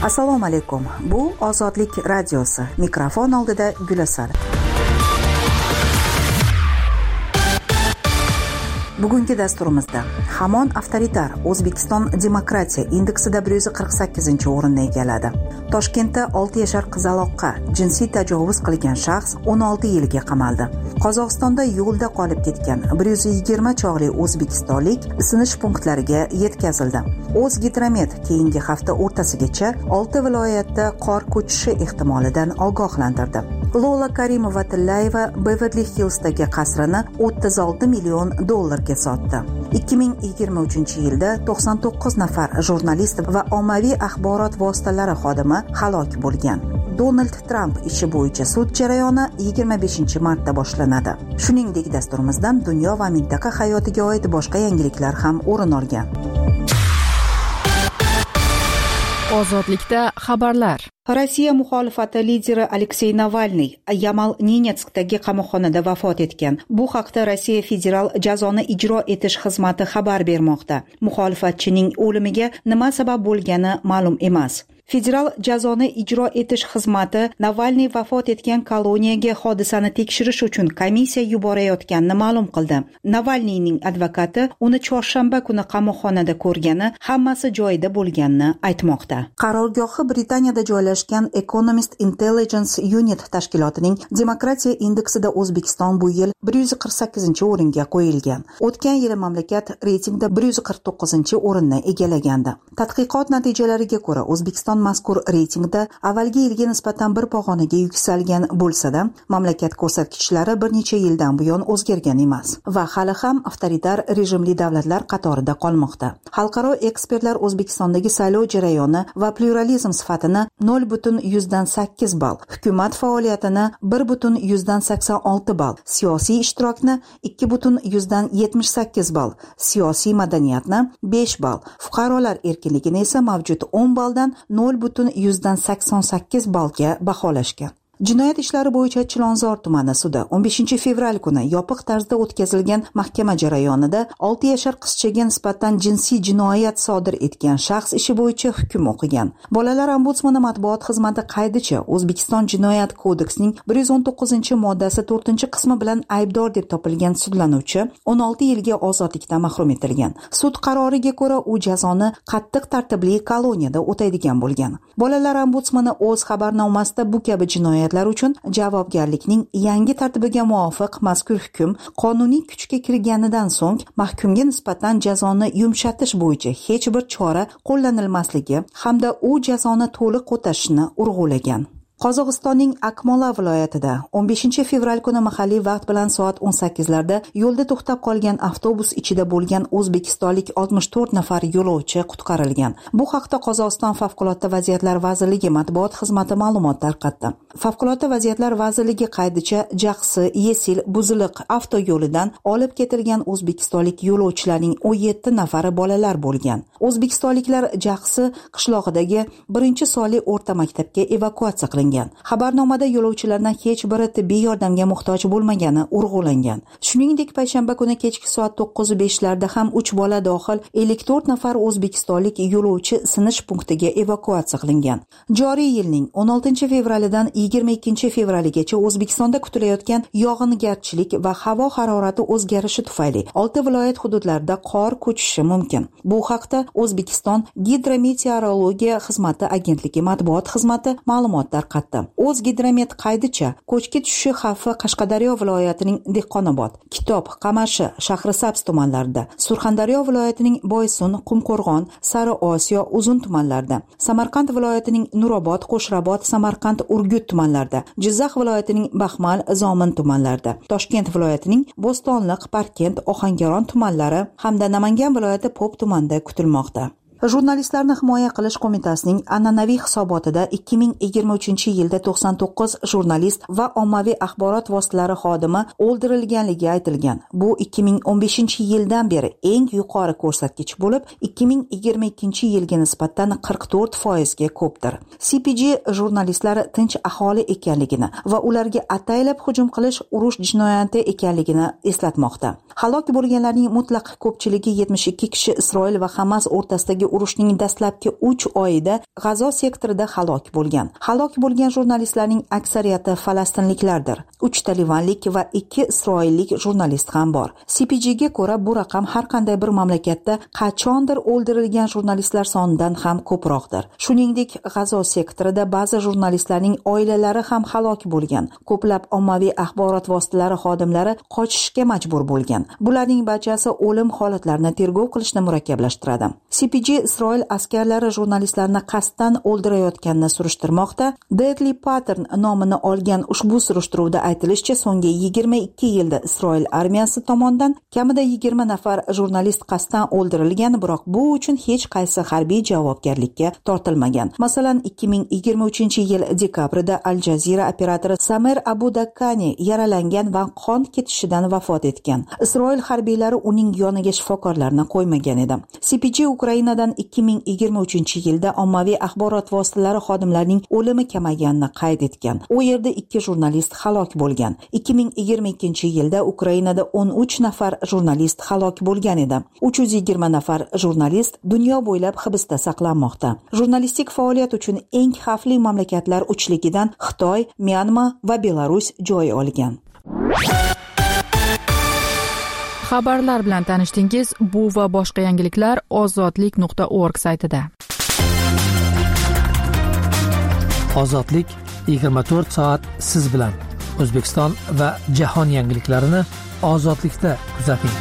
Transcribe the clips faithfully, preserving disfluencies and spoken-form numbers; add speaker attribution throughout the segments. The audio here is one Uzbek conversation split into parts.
Speaker 1: Assalomu alaykum. Bu Ozodlik radiosi. Mikrofon oldida Gulasal. Bugungi dasturimizda hamon avtoritar O'zbekiston demokratiya indeksida bir yuz qirq sakkizinchi o'rinni egalladi. Toshkentda olti yashar qizaloqqa jinsiy tajovuz qilgan shaxs o'n olti yilga qamaldi. Qozog'istonda yo'lda qolib ketgan bir yuz yigirma chog'li o'zbekistonlik isinish punktlariga yetkazildi. O'zgidromet keyingi hafta o'rtasigacha olti viloyatda qor ko'chishi ehtimolidan ogohlantirdi. Lola Karimova-Tillayeva Beverly Hillsdagi qasrini o'ttiz olti million dollarga sotdi. ikki ming yigirma uchinchi yilda to'qson to'qqiz nafar jurnalist va ommaviy axborot vositalari xodimi halok bo'lgan. Donald Trump ishi bo'yicha sud jarayoni yigirma beshinchi martda boshlanadi. Shuningdek, dasturimizdan dunyo va mintaqa hayotiga oid boshqa yangiliklar ham o'rin olgan.
Speaker 2: Ozodlikda xabarlar.
Speaker 1: Rossiya muxolifati lideri Aleksey Navalniy Yamal-Nenetskdagi qamoqxonada vafot etgan. Bu haqda Rossiya federal jazoni ijro etish xizmati xabar bermoqda. Muxolifatchining o'limiga nima sabab bo'lgani ma'lum emas. Federal jazoni ijro etish xizmati Navalniy vafot etgan koloniyaga hodisani tekshirish uchun komissiya yuborayotganini ma'lum qildi. Navalniyning advokati uni chorshanba kuni qamoqxonada ko'rgani, hammasi joyida bo'lganini aytmoqda. Qarorgohi Britaniyada joylashgan Economist Intelligence Unit tashkilotining demokratiya indeksida O'zbekiston bu yil bir yuz qirq sakkizinchi o'ringa qo'yilgan. O'tgan yili mamlakat reytingda bir yuz qirq to'qqizinchi o'rinni egallagandi. Tadqiqot natijalariga ko'ra O'zbekiston mazkur reytingda avvalgi yilga nisbatan bir pog'onaga yuksalgan bo'lsa-da, mamlakat ko'rsatkichlari bir necha yildan buyon o'zgargan emas va hali ham avtoritar rejimli davlatlar qatorida qolmoqda. Xalqaro ekspertlar O'zbekistondagi saylov jarayoni va pluralizm sifatini nol butun yuzdan sakkiz ball, hukumat faoliyatini bir butun yuzdan sakson olti ball, siyosiy ishtirokni ikki butun yuzdan yetmish sakkiz ball, siyosiy madaniyatni besh ball, fuqarolar erkinligini esa mavjud o'n balldan nol butun yuzdan sakson sakkiz ballga baholashgan. Jinoyat ishlari bo'yicha Chilonzor tumani sudi o'n beshinchi fevral kuni yopiq tarzda o'tkazilgan mahkama jarayonida olti yashar qizchaga nisbatan jinsiy jinoyat sodir etgan shaxs ishi bo'yicha hukm o'qigan. Bolalar ombudsmani matbuot xizmati qaydicha O'zbekiston Jinoyat kodeksining bir yuz o'n to'qqizinchi moddasi to'rtinchi qismi bilan aybdor deb topilgan sudlanuvchi o'n olti yilga ozodlikdan mahrum etilgan. Sud qaroriga ko'ra u jazoni qattiq tartibli koloniyada o'taydigan bo'lgan. Bolalar ombudsmani o'z xabarnomasida bu kabi jinoyat uchun javobgarlikning yangi tartibiga muvofiq mazkur hukm qonuniy kuchga kirganidan so'ng mahkumga nisbatan jazoni yumshatish bo'yicha hech bir chora qo'llanilmasligi hamda u jazoni to'liq o'tashini urg'ulagan. Qozog'istonning Akmola viloyatida o'n beshinchi fevral kuni mahalliy vaqt bilan soat o'n sakkizlarda yo'lda to'xtab qolgan avtobus ichida bo'lgan o'zbekistonlik oltmish to'rt nafar yo'lovchi qutqarilgan. Bu haqda Qozog'iston Favqulodda vaziyatlar vazirligi matbuot xizmati ma'lumot tarqatdi. Favqulodda vaziyatlar vazirligi qaydicha Jaqsi, Yesil, Buziliq avtoyo'lidan olib ketilgan o'zbekistonlik yo'lovchilarning o'n yetti nafari bolalar bo'lgan. O'zbekistonliklar Jaqsi qishlog'idagi birinchi sonli o'rta maktabga evakuatsiya qilingan. Xabarnomada yo'lovchilardan hech biri tibbiy yordamga muhtoj bo'lmagani urg'ulangan. Shuningdek, payshanba kuni kechki soat to'qqiz beshlarda ham uch bola dohil ellik to'rt nafar o'zbekistonlik yo'lovchi sinish punktiga evakuatsiya qilingan. Joriy yilning o'n oltinchi fevralidan yigirma ikkinchi fevraligacha O'zbekistonda kutilayotgan yog'ingarchilik va havo harorati o'zgarishi tufayli olti viloyat hududlarida qor ko'chishi mumkin. Bu haqda O'zbekiston Gidrometeorologiya xizmati agentligi matbuot xizmati ma'lumot tarqatdi. O'zgidromet qaydicha ko'chki tushishi xavfi Qashqadaryo viloyatining Dehqonobod, Kitob, Qamashi, Shahrisabz tumanlarida, Surxondaryo viloyatining Boysun, Qumqo'rg'on, Sariosiyo, Uzun tumanlarida, Samarqand viloyatining Nurobod, Qo'shrabot, Samarqand, Urgut tumanlarida, Jizzax viloyatining Baxmal, Zomin tumanlarida, Toshkent viloyatining Bo'stonliq, Parkent, Ohangaron tumanlari hamda Namangan viloyati Pop tumanida kutilmoqda. Jurnalistlarni himoya qilish qo'mitasining an'anaviy hisobotida ikki ming yigirma uchinchi yilda to'qson to'qqiz jurnalist va ommaviy axborot vositalari xodimi o'ldirilganligi aytilgan. Bu ikki ming o'n beshinchi yildan beri eng yuqori ko'rsatkich bo'lib, ikki ming yigirma ikkinchi yilga nisbatan qirq to'rt foizga ko'pdir. C P G jurnalistlari tinch aholi ekanligini va ularga ataylab hujum qilish urush jinoyati ekanligini eslatmoqda. Halok bo'lganlarning mutlaq ko'pchiligi yetmish ikki kishi Isroil va Hamas o'rtasidagi urushning dastlabki uch oyida G'azo sektorida halok bo'lgan. Halok bo'lgan jurnalistlarning aksariyati falastinliklardir. uchta livanlik va ikki isroillik jurnalist ham bor. C P G ga ko'ra bu raqam har qanday bir mamlakatda qachondir o'ldirilgan jurnalistlar sonidan ham ko'proqdir. Shuningdek, G'azo sektorida ba'zi jurnalistlarning oilalari ham halok bo'lgan. Ko'plab ommaviy axborot vositalari xodimlari qochishga majbur bo'lgan. Bularning barchasi o'lim holatlarini tergov qilishni murakkablashtiradi. C P G Isroil askarlari jurnalistlarni qasddan o'ldirayotganini surishtirmoqda. Deadly Pattern nomini olgan ushbu surishtiruvda aytilishicha, so'nggi yigirma ikki yilda Isroil armiyasi tomonidan kamida yigirma nafar jurnalist qasddan o'ldirilgan, biroq bu uchun hech qaysi harbiy javobgarlikka tortilmagan. Masalan, ikki ming yigirma uchinchi yil dekabrida Al Jazeera operatori Samer Abu Dakkani yaralangan va qon ketishidan vafot etgan. Isroil harbiylari uning yoniga shifokorlarni qo'ymagan edi. C P G Ukrainadan ikki ming yigirma uchinchi yilda ommaviy axborot vositalari xodimlarining o'limi kamayganini qayd etgan. U yerda ikki jurnalist halok bo'lgan. ikki ming yigirma ikkinchi yilda Ukrainada o'n uch nafar jurnalist halok bo'lgan edi. uch yuz yigirma nafar jurnalist dunyo bo'ylab hibsda saqlanmoqda. Jurnalistik faoliyat uchun eng xavfli mamlakatlar uchligidan Xitoy, Myanma va Belarus joy olgan.
Speaker 2: Xabarlar bilan tanishdingiz. Bu va boshqa yangiliklar ozodlik nuqta org saytida.
Speaker 3: Ozodlik yigirma to'rt soat siz bilan. O'zbekiston va jahon yangiliklarini ozodlikda kuzating.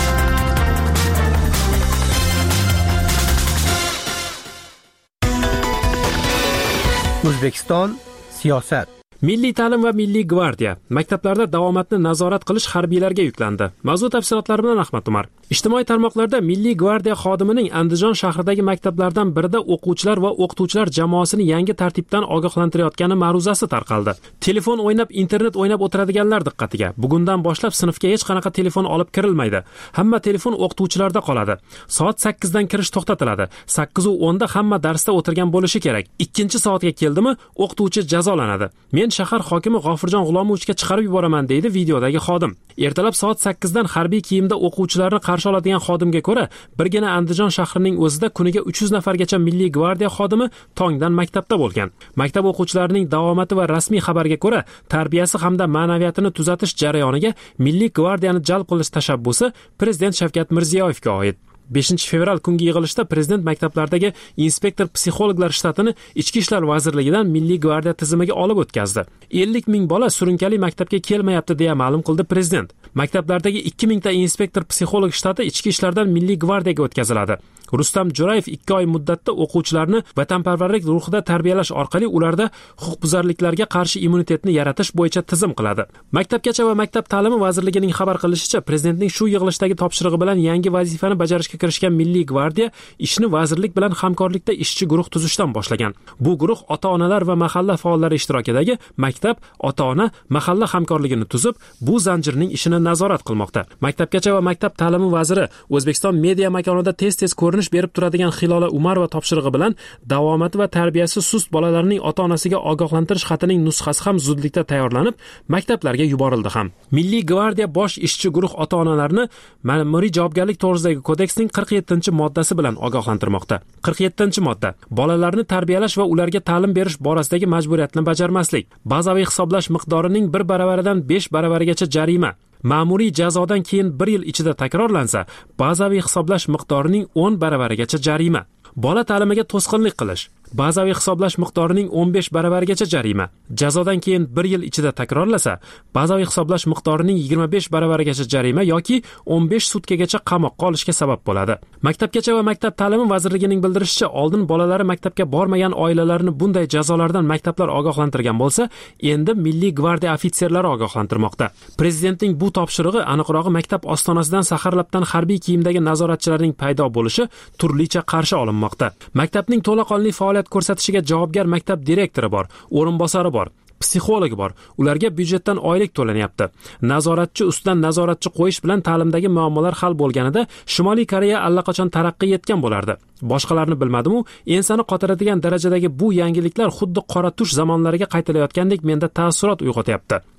Speaker 4: O'zbekiston siyosat.
Speaker 5: Milliy ta'lim va Milliy gvardiya maktablarda davomatni nazorat qilish harbiylarga yuklandi. Mavzu tafsilotlari bilan Ahmad Umar. Ijtimoiy tarmoqlarda Milliy gvardiya xodimining Andijon shahridagi maktablardan birida o'quvchilar va o'qituvchilar jamoasini yangi tartibdan ogohlantirayotgani ma'ruzasi tarqaldi. Telefon o'ynab, internet o'ynab o'tiradiganlar diqqatiga. Bugundan boshlab sinfga hech qanaqa telefon olib kirilmaydi. Hamma telefon o'qituvchilarda qoladi. Soat sakkizdan kirish to'xtatiladi. sakkiz va o'nda hamma darsda o'tirgan bo'lishi kerak. ikkinchi soatga keldimi, o'qituvchi jazolanadi. Men shahar hokimi G'ofirjon G'ulomovichga chiqarib yuboraman, deydi videodagi xodim. Ertalab soat sakkizdan harbiy kiyimda o'quvchilarni qarshi oladigan xodimga ko'ra, birgina Andijon shahrining o'zida kuniga uch yuz nafargacha Milliy gvardiya xodimi tongdan maktabda bo'lgan. Maktab o'quvchilarining davomati va rasmiy xabarga ko'ra, tarbiyasi hamda ma'naviyatini tuzatish jarayoniga Milliy gvardiyani jalb qilish tashabbusi Prezident Shavkat Mirziyoyevga oid. beshinchi fevral kungi yig'ilishda prezident maktablardagi inspektor psixologlar shtatini Ichki ishlar vazirligidan Milliy gvardiya tizimiga olib o'tkazdi. ellik ming bola surunkali maktabga kelmayapti deya ma'lum qildi prezident. Maktablardagi ikki mingta inspektor psixolog shtati ichki ishlardan Milliy gvardiyaga o'tkaziladi. Rustam Jo'rayev ikki oy muddatda o'quvchilarni vatanparvarlik ruhida tarbiyalash orqali ularda huquqbuzarliklarga qarshi immunitetni yaratish bo'yicha tizim qiladi. Maktabgacha va maktab ta'limi vazirligining xabar qilishicha, prezidentning shu yig'ilishdagi topshirig'i bilan yangi vazifani bajarishga kirishgan Milliy gvardiya ishni vazirlik bilan hamkorlikda ishchi guruh tuzishdan boshlagan. Bu guruh ota-onalar va mahalla faollari ishtirokidagi maktab, ota-ona, mahalla hamkorligini tuzib, bu zanjirning ishini nazorat qilmoqda. Maktabgacha va maktab ta'limi vaziri O'zbekiston media makonida tez-tez ko'rinish berib turadigan Hilola Umarova topshirig'i bilan davomati va tarbiyasi sust bolalarning ota-onasiga ogohlantirish xatining nusxasi ham zudlikda tayyorlanib, maktablarga yuborildi ham. Milliy gvardiya bosh ishchi guruh ota-onalarni ma'muriy javobgarlik to'g'risidagi kodeksning qirq yettinchi moddasi bilan ogohlantirmoqda. qirq yettinchi modda: bolalarni tarbiyalash va ularga ta'lim berish borasidagi majburiyatni bajarmaslik. Bazaviy hisoblash miqdorining bir baravaridan besh baravarigacha jarima. Ma'muriy jazodan keyin bir yil ichida takrorlansa, bazaviy hisoblash miqdorining o'n baravarigacha jarima. Bola ta'limiga to'sqinlik qilish. Bazaviy hisoblash miqdorining o'n besh baravarigacha jarima. Jazodan keyin bir yil ichida takrorlasa, bazaviy hisoblash miqdorining yigirma besh baravarigacha jarima yoki o'n besh sutkagacha qamoqqa olishga sabab bo'ladi. Maktabgacha va maktab ta'limi vazirligining bildirishicha, oldin bolalari maktabga bormagan oilalarni bunday jazolardan maktablar ogohlantirgan bo'lsa, endi Milliy gvardiya ofitserlari ogohlantirmoqda. Prezidentning bu topshirig'i, aniqrog'i maktab ostonasidan saharlabdan harbiy kiyimdagi nazoratchilarning paydo bo'lishi turlicha qarshi olinmoqda. Maktabning to'laqonli faoliyat ko'rsatishiga javobgar maktab direktori bor, o'rinbosari bor, psixologi bor. Ularga byudjetdan oylik to'lanyapti. Nazoratchi ustidan nazoratchi qo'yish bilan ta'limdagi muammolar hal bo'lganida Shimoliy Koreya allaqachon taraqqiy etgan bo'lardi. Boshqalarni bilmadim-u, ensani qotiradigan darajadagi bu yangiliklar xuddi qora tush zamonlariga qaytilayotgandek menda taassurot uyg'otyapti.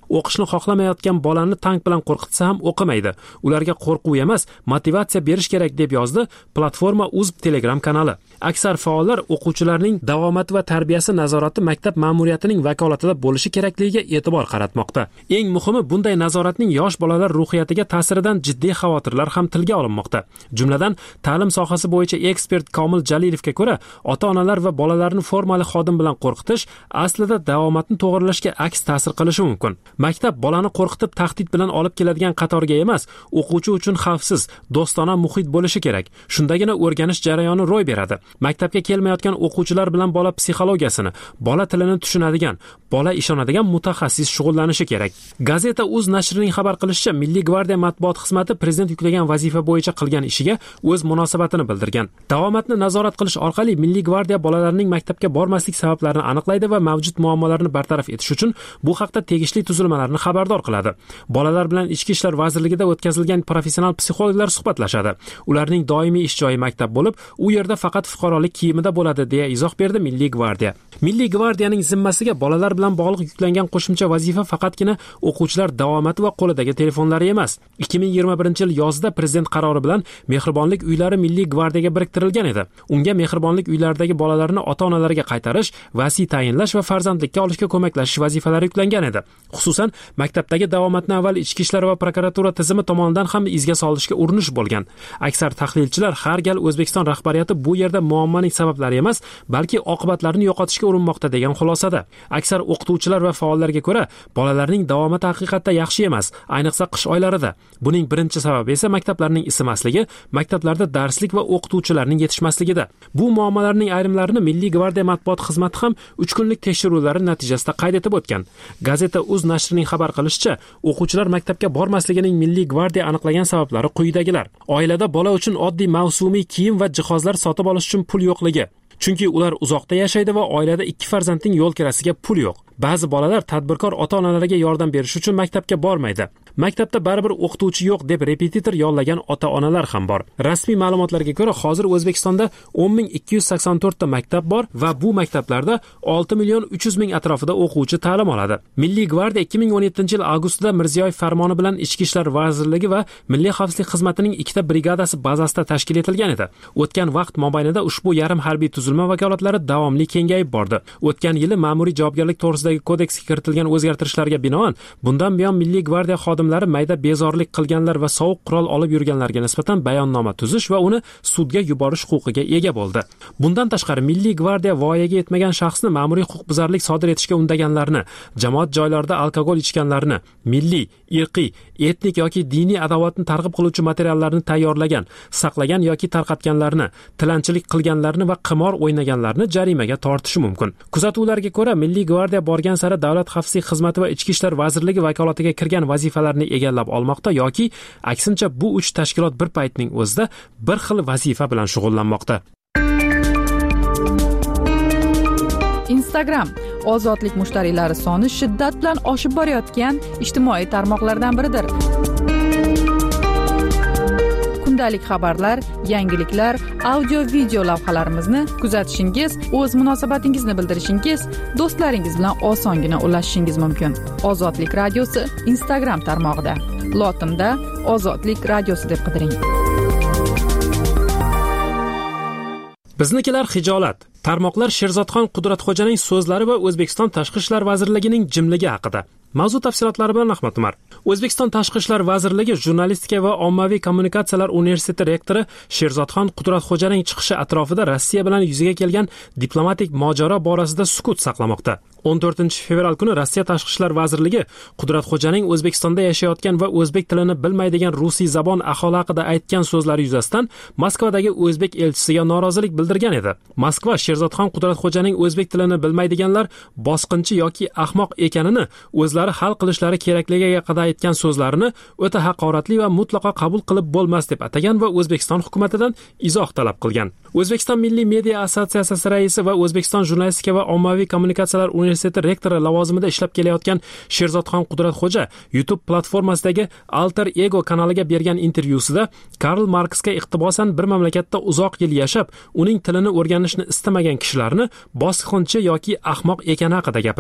Speaker 5: o'qishni xohlamayotgan bolani tank bilan qo'rqitsa ham o'qimaydi. Ularga qo'rquv emas, motivatsiya berish kerak deb yozdi Platforma uz Telegram kanali. Aksar faollar o'quvchilarning davomati va tarbiyasi nazorati maktab ma'muriyatining vakolatida bo'lishi kerakligiga e'tibor qaratmoqda. Eng muhimi, bunday nazoratning yosh bolalar ruhiyatiga ta'siridan jiddiy xavotirlar ham tilga olinmoqda. Jumladan, ta'lim sohasi bo'yicha ekspert Komil Jalilovga ko'ra, ota-onalar va bolalarni formali xodim bilan qo'rqitish aslida davomatni to'g'rilashga aks ta'sir qilishi mumkin. Maktab bolani qo'rqitib tahdid bilan olib keladigan qatorga emas, o'quvchi uchun xavfsiz, do'stona muhit bo'lishi kerak. Shundagina o'rganish jarayoni ro'y beradi. Maktabga kelmayotgan o'quvchilar bilan bola psixologiyasini, bola tilini tushunadigan, bola ishonadigan mutaxassis shug'ullanishi kerak. Gazeta uz nashrining xabar qilishicha, Milliy gvardiya matbuot xizmati prezident yuklagan vazifa bo'yicha qilgan ishiga o'z munosabatini bildirgan. Davomatni nazorat qilish orqali Milliy gvardiya bolalarning maktabga bormaslik sabablarini aniqlaydi va mavjud muammolarni bartaraf etish uchun bu haqda tegishli tuzilmalarni xabardor qiladi. Bolalar bilan Ichki ishlar vazirligida o'tkazilgan professional psixologlar suhbatlashadi. Ularning doimiy ish joyi maktab bo'lib, u yerda faqat fuqarolik kiyimida bo'ladi, deya izoh berdi Milliy gvardiya. Milliy gvardiyaning zimmasiga bolalar bilan bog'liq yuklangan qo'shimcha vazifa faqatgina o'quvchilar davomati va qo'lidagi telefonlari emas. ikki ming yigirma birinchi yil yozda prezident qarori bilan mehribonlik uylari Milliy gvardiyaga biriktirilgan edi. Unga mehribonlik uylaridagi bolalarni ota-onalariga qaytarish, vasiy tayinlash va farzandlikka olishga ko'maklashish vazifalari yuklangan edi. Xususan, maktabdagi davomatni avval Ichki ishlar va prokuratura tizimi tomonidan ham izga solishga urinish bo'lgan. Aksar tahlilchilar har gal O'zbekiston rahbariyati bu yerda muammoning sabablari emas, balki oqibatlarini yo'qotishga urinmoqda degan xulosada. Aksar o'qituvchilar va faollarga ko'ra, bolalarning davomati haqiqatda yaxshi emas, ayniqsa qish oylarida. Buning birinchi sababi esa maktablarning isimasligi, maktablarda darslik va o'qituvchilarning yetishmasligida. Bu muammolarning ayrimlarini Milliy gvardiya matbuot xizmati ham uch kunlik tekshiruvlari natijasida qayd etib o'tgan. Gazeta uz nashrining xabar qilishicha, o'quvchilar maktabga bormasligining Milliy gvardiya aniqlagan sabablari quyidagilar. Oilada bola uchun oddiy mavsumiy kiyim va jihozlar sotib olish uchun pul yo'qligi. Chunki ular uzoqda yashaydi va oilada ikki farzandning yo'l kirasiga pul yo'q. Ba'zi bolalar tadbirkor ota-onalariga yordam berish uchun maktabga bormaydi. Maktabda baribir o'qituvchi yo'q deb repetitor yollagan ota-onalar ham bor. Rasmiy ma'lumotlarga ko'ra, hozir O'zbekistonda o'n ming ikki yuz sakson to'rt ta maktab bor va bu maktablarda olti million uch yuz ming atrofida o'quvchi ta'lim oladi. Milliy gvardiya ikki ming o'n yettinchi yil avgustida Mirziyoyev farmoni bilan Ichki ishlar vazirligi va Milliy xavfsizlik xizmatining ikkita brigadasi bazasida tashkil etilgan edi. O'tgan vaqt mobaynida ushbu yarim harbiy tuzilma vakolatlari davomli kengayib bordi. O'tgan yili ma'muriy javobgarlik to'g'risidagi kodeksga kiritilgan o'zgartirishlarga binoan, bundan buyon Milliy gvardiya xodimlari mayda bezorlik qilganlar va sovuq qurol olib yurganlarga nisbatan bayonnoma tuzish va uni sudga yuborish huquqiga ega bo'ldi. Bundan tashqari, Milliy gvardiya voyaga yetmagan shaxsni ma'muriy huquqbuzarlik sodir etishga undaganlarni, jamoat joylarida alkogol ichganlarni, milliy, irqiy, etnik yoki diniy adovatni targ'ib qiluvchi materiallarni tayyorlagan, saqlagan yoki tarqatganlarni, tilanchilik qilganlarni va qimor o'ynaganlarni jarimaga tortishi mumkin. Kuzatuvlarga ko'ra, Milliy gvardiya borgan sari Davlat xavfsizlik xizmati va Ichki ishlar vazirligi vakolatiga kirgan vazifalarni egallab olmoqda yoki aksincha bu uch tashkilot bir paytning o'zida bir xil vazifa bilan shug'ullanmoqda.
Speaker 2: Instagram ozodlik mushtariylari soni shiddat bilan oshib borayotgan ijtimoiy tarmoqlardan biridir. Kundalik xabarlar, yangiliklar, audio-video lavhalarimizni kuzatishingiz, o'z munosabatingizni bildirishingiz, do'stlaringiz bilan osongina ulashishingiz mumkin. Ozodlik radiosi Instagram tarmog'ida. Lotinda Ozodlik radiosi deb qidiring.
Speaker 5: Biznikilar hijolat. Tarmoqlar Sherzodxon Qudratxo'janing so'zlari va O'zbekiston Tashqi ishlar vazirligining jimligi haqida. Mavzu tafsilotlari bilan Ahmad Umar. O'zbekiston Tashqi ishlar vazirligi Jurnalistika va ommaviy kommunikatsiyalar universiteti rektori Sherzodxon Qudratxo'janing chiqishi atrofida Rossiya bilan yuzaga kelgan diplomatik mojaro borasida sukut saqlamoqda. o'n to'rtinchi fevral kuni Rossiya Tashqi ishlar vazirligi Qudratxo'janing O'zbekistonda yashayotgan va o'zbek tilini bilmaydigan rusiy zabon aholi haqida aytgan so'zlari yuzasidan Moskvadagi o'zbek elchisiga norozilik bildirgan edi. Moskva Sherzodxon Qudratxo'janing o'zbek tilini bilmaydiganlar bosqinchi yoki ahmoq ekanini o'zlari hal qilishlari kerakligiga qadar aytgan so'zlarini o'ta haqoratli va mutlaqo qabul qilib bo'lmas deb atagan va O'zbekiston hukumatidan izoh talab qilgan. O'zbekiston Milliy media assotsiatsiyasi raisi va O'zbekiston Jurnalistika va ommaviy kommunikatsiyalar universiteti rektori lavozimida ishlab kelayotgan Sherzodxon Qudratxo'ja YouTube platformasidagi Alter Ego kanaliga bergan intervyusida Karl Marksga iqtibosan bir mamlakatda uzoq yil yashab, uning tilini o'rganishni istamagan kishilarni bosqinchi yoki ahmoq ekani haqida gapirgan.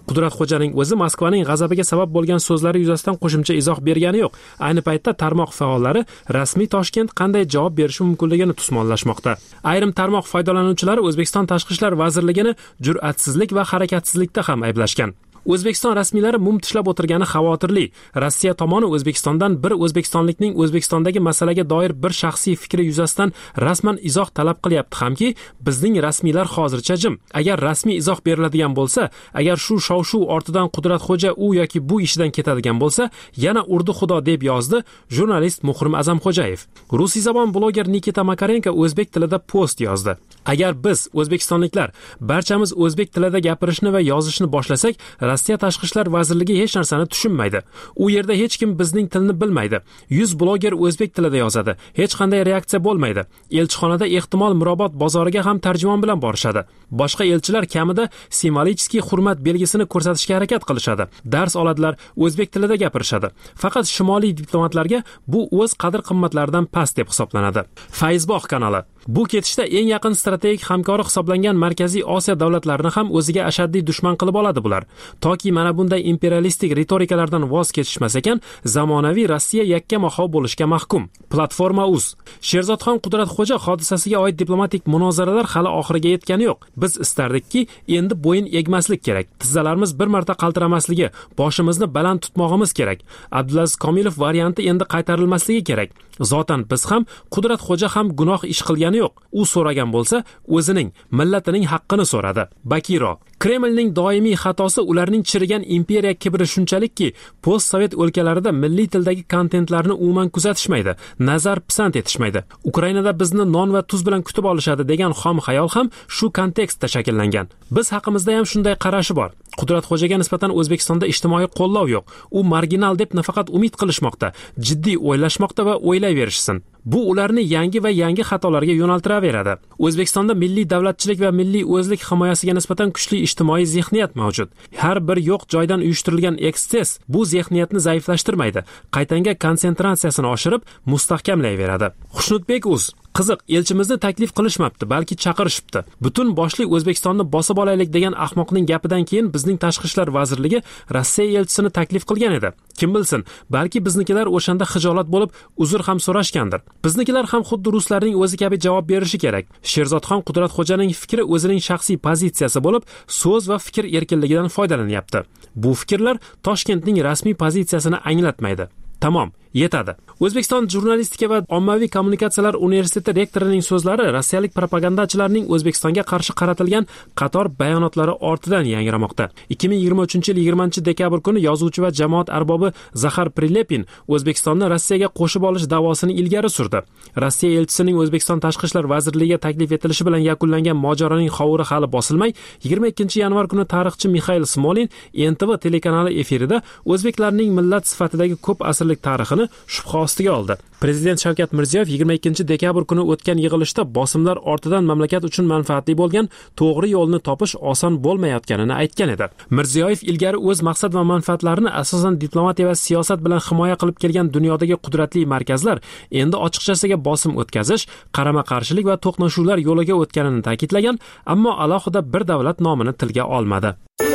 Speaker 5: Qudratxo'janing o'zi Moskvaning g'azabiga sabab bo'lgan so'zlari yuzasidan qo'shimcha izoh bergani yo'q. Ayni paytda tarmoq faollari rasmiy Toshkent qanday javob berishi mumkinligini tusmonlashmoqda. Ayrim tarmoq foydalanuvchilari O'zbekiston Tashqi ishlar vazirligini jur'atsizlik va harakatsizlikda ham ayblashgan. O'zbekiston rasmiylari mum tishlab o'tirgani xavotirli. Rossiya tomoni O'zbekistondan bir o'zbekistonlikning O'zbekistondagi masalaga doir bir shaxsiy fikri yuzasidan rasman izoh talab qilyapti hamki, bizning rasmiylar hozircha jim. Agar rasmiy izoh beriladigan bo'lsa, agar shu shov-shuv ortidan Qudratxo'ja u yoki bu ishidan ketadigan bo'lsa, yana urdi xudo deb yozdi jurnalist Muhrim Azamxo'jayev. Rusiyzabon bloger Nikita Makarenko o'zbek tilida post yozdi. Agar biz o'zbekistonliklar barchamiz o'zbek tilida gapirishni va yozishni boshlasak, Rossiya Tashqi ishlar vazirligi hech narsani tushunmaydi. U yerda hech kim bizning tilni bilmaydi. yuz bloger o'zbek tilida yozadi. Hech qanday reaksiya bo'lmaydi. Elchixonada ehtimol Mirobod bozoriga ham tarjimon bilan borishadi. Boshqa elchilar kamida simbolichskiy hurmat belgisini ko'rsatishga harakat qilishadi. Dars oladilar, o'zbek tilida gapirishadi. Faqat shimoliy diplomatlarga bu o'z qadr-qimmatlaridan past deb hisoblanadi. Fayzbog kanali bu ketishda eng yaqin strategik hamkori hisoblangan Markaziy Osiyo davlatlarini ham o'ziga ashaddiy dushman qilib oladi bular. Toki mana bunday imperialistik ritorikalardan voz kechishmas ekan, zamonaviy Rossiya yakkama-hov bo'lishga mahkum. Platforma uz. Sherzodxon Qudratxo'ja hodisasiga oid diplomatik munozaralar hali oxiriga yetgani yo'q. Biz istardikki, endi bo'yin egmaslik kerak. Tizzalarimiz bir marta qaltiramasligi, boshimizni baland tutmog'imiz kerak. Abdulaziz Komilov varianti endi qaytarilmasligi kerak. Zotan biz ham Qudratxo'ja ham gunoh ish qilgani yo'q. U so'ragan bo'lsa, o'zining, millatining haqqini so'radi. Bakiro. Kremlning doimiy xatosi ularning chirigan imperiya kibri shunchalikki, post-sovet o'lkalarida milliy tildagi kontentlarni umuman kuzatishmaydi, nazar pisand etishmaydi. Ukrainada bizni non va tuz bilan kutib olishadi degan xom xayol ham shu kontekstda shakllangan. Biz haqimizda ham shunday qarashi bor. Qudratxo'jaga nisbatan O'zbekistonda ijtimoiy qo'llov yo'q. U marginal deb nafaqat umid qilishmoqda, jiddiy o'ylashmoqda va o'ylayverishsin. Bu ularni yangi va yangi xatolarga yo'naltiraveradi. O'zbekistonda milliy davlatchilik va milliy o'zlik himoyasiga nisbatan kuchli ijtimoiy zehniyat mavjud. Har bir yo'q joydan uyushtirilgan ekstes bu zehniyatni zaiflashtirmaydi, qaytanga konsentratsiyasini oshirib, mustahkamlayveradi. Xushnudbek uz Qiziq, elchimizni taklif qilishmabdi, balki chaqirishibdi. Butun boshli O'zbekistonni bosib olaylik degan ahmoqning gapidan keyin bizning Tashqi ishlar vazirligi Rossiya elchisini taklif qilgan edi. Kim bilsin, balki biznikilar o'shanda xijolat bo'lib uzr ham so'rashgandir. Biznikilar ham xuddi ruslarning o'zi kabi javob berishi kerak. Sherzodxon Qudratxo'janing fikri o'zining shaxsiy pozitsiyasi bo'lib, so'z va fikr erkinligidan foydalanyapti. Bu fikrlar Toshkentning rasmiy pozitsiyasini anglatmaydi. Tamom, yetadi. O'zbekiston jurnalistika va ommaviy kommunikatsiyalar universiteti rektorining so'zlari rossiyalik propagandachilarning O'zbekistonga qarshi qaratilgan qator bayonotlari ortidan yangramoqda. ikki ming yigirma uchinchi yil yigirmanchi dekabr kuni yozuvchi va jamoat arbobi Zaxar Prilepin O'zbekistonni Rossiyaga qo'shib olish da'vosini ilgari surdi. Rossiya elchisining O'zbekiston Tashqi ishlar vazirligiga taklif etilishi bilan yakunlangan mojaroning hovuri hali bosilmay, yigirma ikkinchi yanvar kuni tarixchi Mixail Smolin N T V telekanali efirida o'zbeklarning millat sifatidagi ko'p asrlik tarixini shubha ostiga oldi. Prezident Shavkat Mirziyoyev yigirma ikkinchi dekabr kuni o'tgan yig'ilishda bosimlar ortidan mamlakat uchun manfaatli bo'lgan to'g'ri yo'lni topish oson bo'lmayotganini aytgan edi. Mirziyoyev ilgari o'z maqsad va manfaatlarini asosan diplomatiya va siyosat bilan himoya qilib kelgan dunyodagi qudratli markazlar endi ochiqchasiga bosim o'tkazish, qarama-qarshilik va to'qnashuvlar yo'liga o'tganini ta'kidlagan, ammo alohida bir davlat nomini tilga olmadi.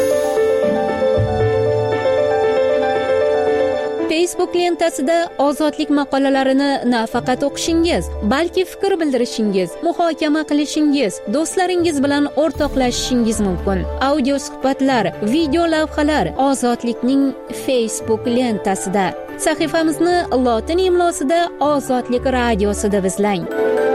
Speaker 4: Facebook lentasida ozodlik maqolalarini nafaqat o'qishingiz, balki fikr bildirishingiz, muhokama qilishingiz, do'stlaringiz bilan o'rtoqlashishingiz mumkin. Audio suhbatlar, video lavhalar Ozodlikning Facebook lentasida. Sahifamizni lotin imlosida Ozodlik radiosida izlang.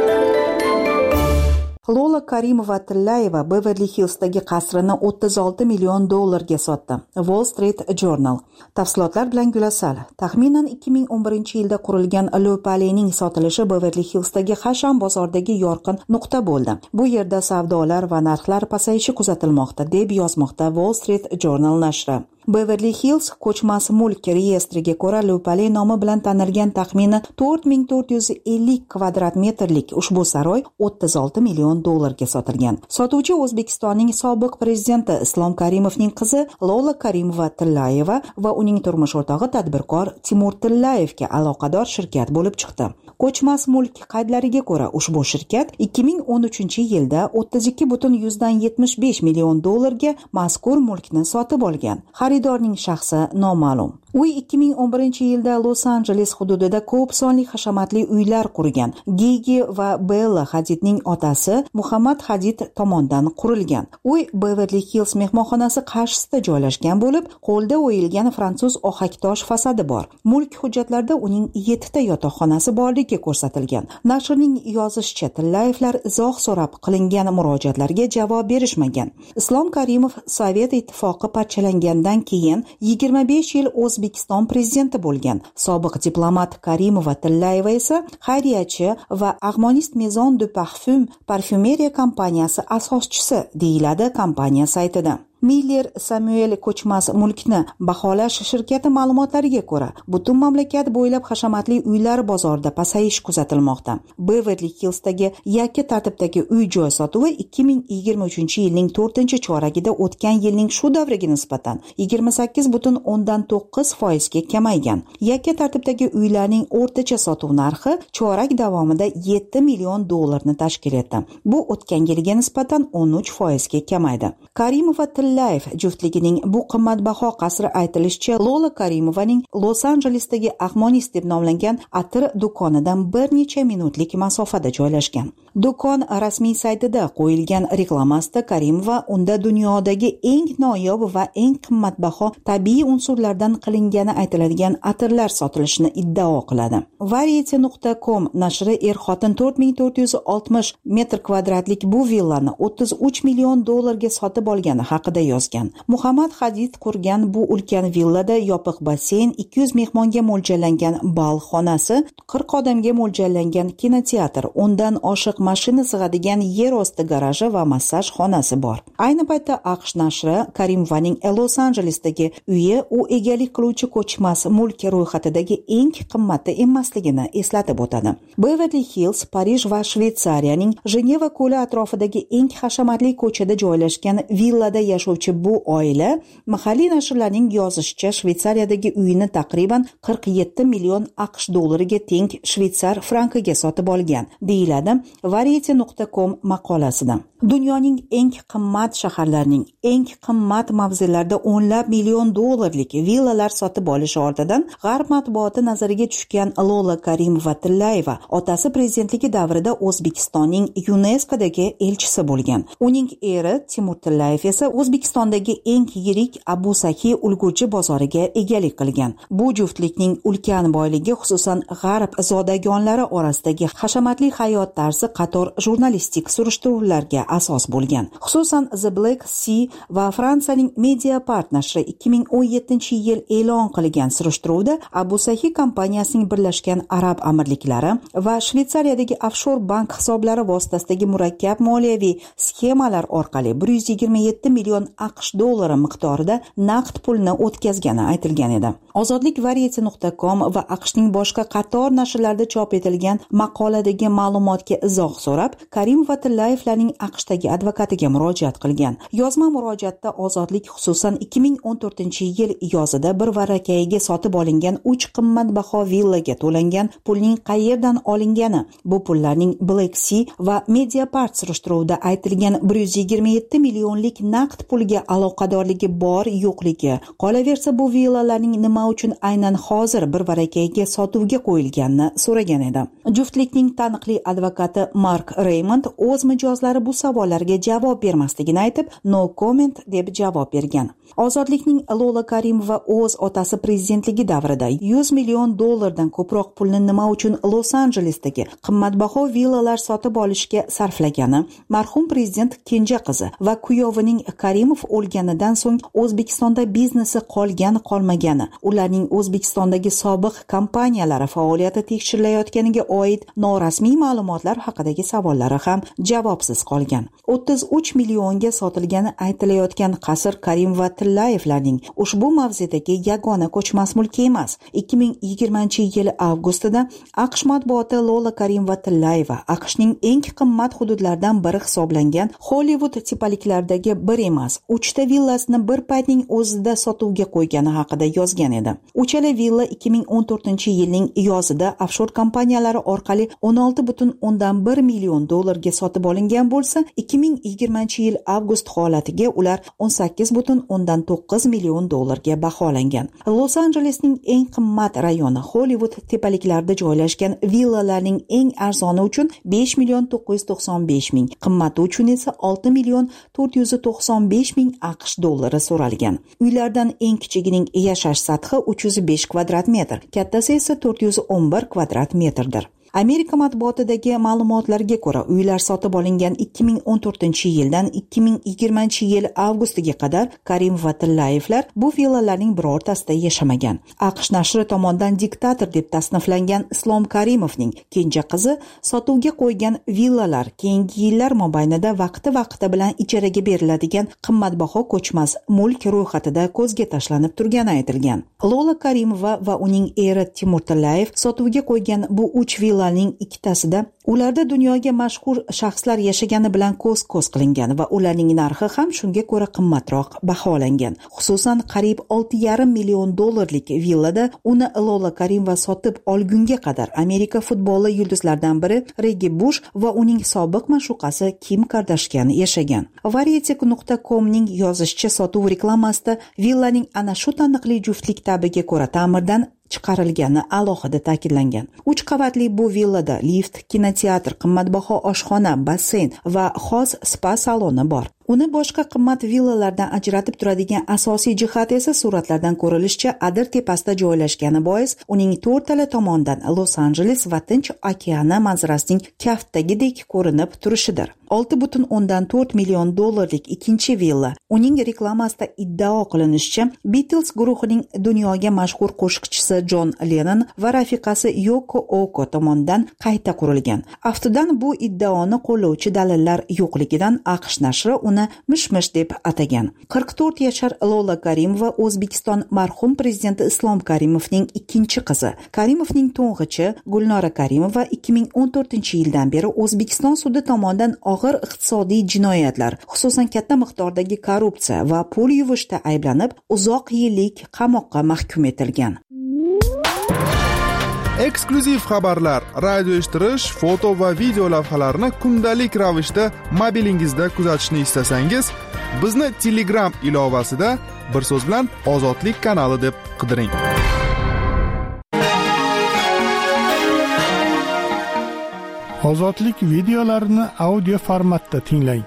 Speaker 1: Lola Karimova-Tillayeva Beverli-Hillsdagi qasrini o'ttiz olti million dollarga sotdi. Wall Street Journal. Tafsilotlar bilan Gulasal. Taxminan ikki ming o'n birinchi yilda qurilgan Le Palais-ning sotilishi Beverli-Hillsdagi Hasham bozoridagi yorqin nuqta bo'ldi. Bu yerda savdolar va narxlar pasayishi kuzatilmoqda, deb yozmoqda Wall Street Journal nashri. Beverly Hills ko'chmas mulk reyestriga ko'ra Lupali nomi bilan tanilgan taxmini to'rt ming to'rt yuz ellik kvadrat metrlik ushbu saroy o'ttiz olti million dollarga sotilgan. Sotuvchi O'zbekistonning sobiq prezidenti Islom Karimovning qizi Lola Karimova-Tillayeva va uning turmush o'rtog'i tadbirkor Timur Tillayevga aloqador shirkat bo'lib chiqdi. Ko'chmas mulk qaydlariga ko'ra ushbu shirkat ikki ming o'n uchinchi yilda o'ttiz ikki butun yuzdan yetmish besh million dollarga mazkur mulkni sotib olgan. Xaridorning shaxsi noma'lum. U ikki ming o'n birinchi yilda Los-Anjeles hududida ko'p sonli hashamatli uylar qurgan. Gigi va Bella Hadidning otasi Muhammad Hadid tomonidan qurilgan. Uy Beverly Hills mehmonxonasi qarshisida joylashgan bo'lib, qo'lda o'yilgan fransuz ohaktosh fasadi bor. Mulk hujjatlarida uning yettita yotoqxonasi borligi ko'rsatilgan. Nashrning yozishicha, Tillayevlar izoh so'rab qilingan murojaatlarga javob berishmagan. Islom Karimov Sovet ittifoqi parchalangandan keyin yigirma besh yil O'zbekiston prezidenti bo'lgan. Sobiq diplomat Karimova Tillayeva esa xayriyachi va Agmonist Maison de Parfum parfyumeriya kompaniyasi asoschisi deyiladi kompaniya saytida. Miller Samuel ko'chmas mulkni baholash shirkati ma'lumotlariga ko'ra, butun mamlakat bo'ylab hashamatli uylar bozorida pasayish kuzatilmoqda. Beverly Hillsdagi yakka tartibdagi uy-joy sotuvi ikki ming yigirma uchinchi yilning to'rtinchi choragida o'tgan yilning shu davriga nisbatan yigirma sakkiz butun o'ndan to'qqiz foizga kamaygan. Yakka tartibdagi uylarning o'rtacha sotuv narxi chorak davomida yetti million dollarni tashkil etdi. Bu o'tgan yilga nisbatan o'n uch foizga kamaydi. Karimova Tillayev juftligining bu qimmatbaho qasri aytilishicha Lola Karimovaning Los-Anjelesdagi Agmonist deb nomlangan atir do'konidan bir necha minutlik masofada joylashgan. Do'kon rasmiy saytida qo'yilgan reklamasida Karimova unda dunyodagi eng noyob va eng qimmatbaho tabiiy unsurlardan qilingani aytiladigan atirlar sotilishini iddao qiladi. Variety nuqta com nashri er-xotin to'rt ming to'rt yuz oltmish metr kvadratlik bu villani o'ttiz uch million dollarga sotib olgani haqida yozgan. Muhammad Hadid qurgan bu ulkan villada yopiq basseyn, ikki yuz mehmonga mo'ljallangan bal xonasi, qirq odamga mo'ljallangan kinoteatr, o'ndan oshiq mashina sig'adigan yer osti garaji va massaj xonasi bor. Ayni paytda AQSh nashri Karimovaning Los-Anjelesdagi uyi u egalik qiluvchi ko'chmas mulk ro'yxatidagi eng qimmati emasligini eslatib o'tadi. Beverly Hills, Parij va Shveysariyaning Jeneva ko'li atrofidagi eng hashamatli ko'chada joylashgan villada yashovchi bu oila mahalliy nashrlarning yozishicha Shveysariyadagi uyini taqriban qirq yetti million AQSh dollariga teng shvetsar frankiga sotib olgan, deyiladi Variety nuqta com maqolasida. Dunyoning eng qimmat shaharlarining eng qimmat mavzelarida o'nlab million dollarlik villalar sotib olishi ortidan G'arb matbuoti nazariga tushgan Lola Karimova-Tillayeva otasi prezidentligi davrida O'zbekistonning YuNESKOdagi elchisi bo'lgan. Uning eri Timur Tillayev esa O'zbekistondagi eng yirik Abu Saki ulgurji bozoriga egalik qilgan. Bu juftlikning ulkan boyligi xususan G'arb zodagonlari orasidagi hashamatli hayot tarzi qator jurnalistik surishtiruvlarga asos bo'lgan. Xususan The Black Sea va Fransiyaning Mediapart nashri ikki ming o'n yettinchi yil e'lon qilgan surishtiruvda Abu Saki kompaniyasining Birlashgan Arab Amirliklari va Shveysariyadagi offshor bank hisoblari vositasidagi murakkab moliyaviy sxemalar orqali bir yuz yigirma yetti million AQSh dollari miqdorida naqd pulni o'tkazgani aytilgan edi. Ozodlik Variety nuqta com va AQShning boshqa qator nashrlarida chop etilgan maqoladagi ma'lumotga izoh so'rab, Karimova Tillayevlarning AQShdagi advokatiga murojaat qilgan. Yozma murojaatda Ozodlik xususan ikki ming o'n to'rtinchi yil yozida bir varakayiga sotib olingan uch qimmatbaho villaga to'langan pulning qayerdan olingani, bu pullarning Black Sea va Mediapart surishtiruvida aytilgan bir yuz yigirma yetti millionlik naqd pulga aloqadorligi bor yo'qligi, qolaversa bu villalarning nima uchun aynan hozir bir varakayiga sotuvga qo'yilganini so'ragan edi. Juftlikning taniqli advokati Mark Raymond o'z mijozlari bu savollarga javob bermasligini aytib, no comment deb javob bergan. Ozodlikning Lola Karimova o'z otasi prezidentligi davrida yuz million dollardan ko'proq pulni nima uchun Los-Anjelesdagi qimmatbaho villalar sotib olishga sarflagani, marhum prezident kenja qizi va kuyovining Karimov o'lganidan so'ng O'zbekistonda biznesi qolgan-qolmagani, ularning O'zbekistondagi sobiq kompaniyalari faoliyati tekshirilayotganiga oid norasmiy ma'lumotlar haqida haqidagi savollari ham javobsiz qolgan. o'ttiz uch millionga sotilgani aytilayotgan qasr Karimova Tillayevlarning ushbu mavzedagi yagona ko'chmas mulki emas. ikki ming yigirmanchi yil avgustida AQSh matbuoti Lola Karimova-Tillayeva AQShning eng qimmat hududlaridan biri hisoblangan Hollywood tepaliklardagi bir emas, uchta villasini bir paytning o'zida sotuvga qo'ygani haqida yozgan edi. Uchala villa ikki ming o'n to'rtinchi yilning yozida offshor kompaniyalari orqali o'n olti butun o'ndan bir million dollarga sotib olingan bo'lsa, ikki ming yigirmanchi yil avgust holatiga ular o'n sakkiz butun o'ndan to'qqiz million dollarga baholangan. Los-Anjelesning eng qimmat rayoni Hollywood tepaliklarida joylashgan villalarning eng arzoni uchun besh million to'qqiz yuz to'qson besh ming, qimmati uchun esa olti million to'rt yuz to'qson besh ming AQSh dollari so'ralgan. Uylardan eng kichigining yashash sathi uch yuz besh kvadrat metr, kattasi esa to'rt yuz o'n bir kvadrat metrdir. Amerika matbuotidagi ma'lumotlarga ko'ra, uylar sotib olingan ikki ming o'n to'rtinchi yildan ikki ming yigirmanchi yil avgustiga qadar Karimova Tillayevlar bu villalarning birortasida yashamagan. AQSh nashri tomonidan diktator deb tasniflangan Islom Karimovning kenja qizi sotuvga qo'ygan villalar keyingi yillar mobaynida vaqti-vaqti bilan ijaraga beriladigan qimmatbaho ko'chmas mulk ro'yxatida ko'zga tashlanib turgani aytilgan. Lola Karimova va uning eri Timur Tillayev sotuvga qo'ygan bu uch villa ning ikkitasida ularda dunyoga mashhur shaxslar yashagani bilan ko'z-ko'z qilingan va ularning narxi ham shunga ko'ra qimmatroq baholangan. Xususan, qariyb olti yarim million dollarlik villada uni Lola Karimova sotib olgunga qadar Amerika futboli yulduzlaridan biri Reggi Bush va uning sobiq ma'shuqasi Kim Kardashyan yashagan. Variety nuqta com ning yozishicha, sotuv reklamasida villaning ana shu taniqli juftlik tabiga ko'ra ta'mirdan chiqarilgani alohida ta'kidlangan. uch qavatli bu villada lift, kinoteatr, qimmatbaho oshxona, basseyn va xos spa saloni bor. Uni boshqa qimmat villalardan ajratib turadigan asosiy jihat esa suratlardan ko'rilishicha Adir tepasida joylashgani bois uning to'rttala tomondan Los-Anjeles va Tinch okeani manzarasining kaftdagidek ko'rinib turishidir. olti butun o'ndan to'rt million dollarlik ikkinchi villa uning reklamasida iddao qilinishicha Beatles guruhining dunyoga mashhur qo'shiqchisi John Lennon va rafiqasi Yoko Ono tomonidan qayta qurilgan. Aftidan bu iddaoni qo'llovchi dalillar yo'qligidan AQSh nashri uni mish-mish deb atagan. qirq to'rt yashar Lola Karimova O'zbekiston marhum prezidenti Islom Karimovning ikkinchi qizi. Karimovning to'ng'ichi Gulnora Karimova ikki ming o'n to'rtinchi yildan beri O'zbekiston sudi tomonidan og'ir iqtisodiy jinoyatlar, xususan katta miqdordagi korrupsiya va pul yuvishda ayblanib, uzoq yillik qamoqqa mahkum etilgan.
Speaker 6: Eksklyuziv xabarlar, radio eshittirish, foto va video lavhalarni kundalik ravishda mobilingizda kuzatishni istasangiz, bizni Telegram ilovasida bir so'z bilan Ozodlik kanali deb qidiring.
Speaker 7: Ozodlik videolarini audio formatda tinglang.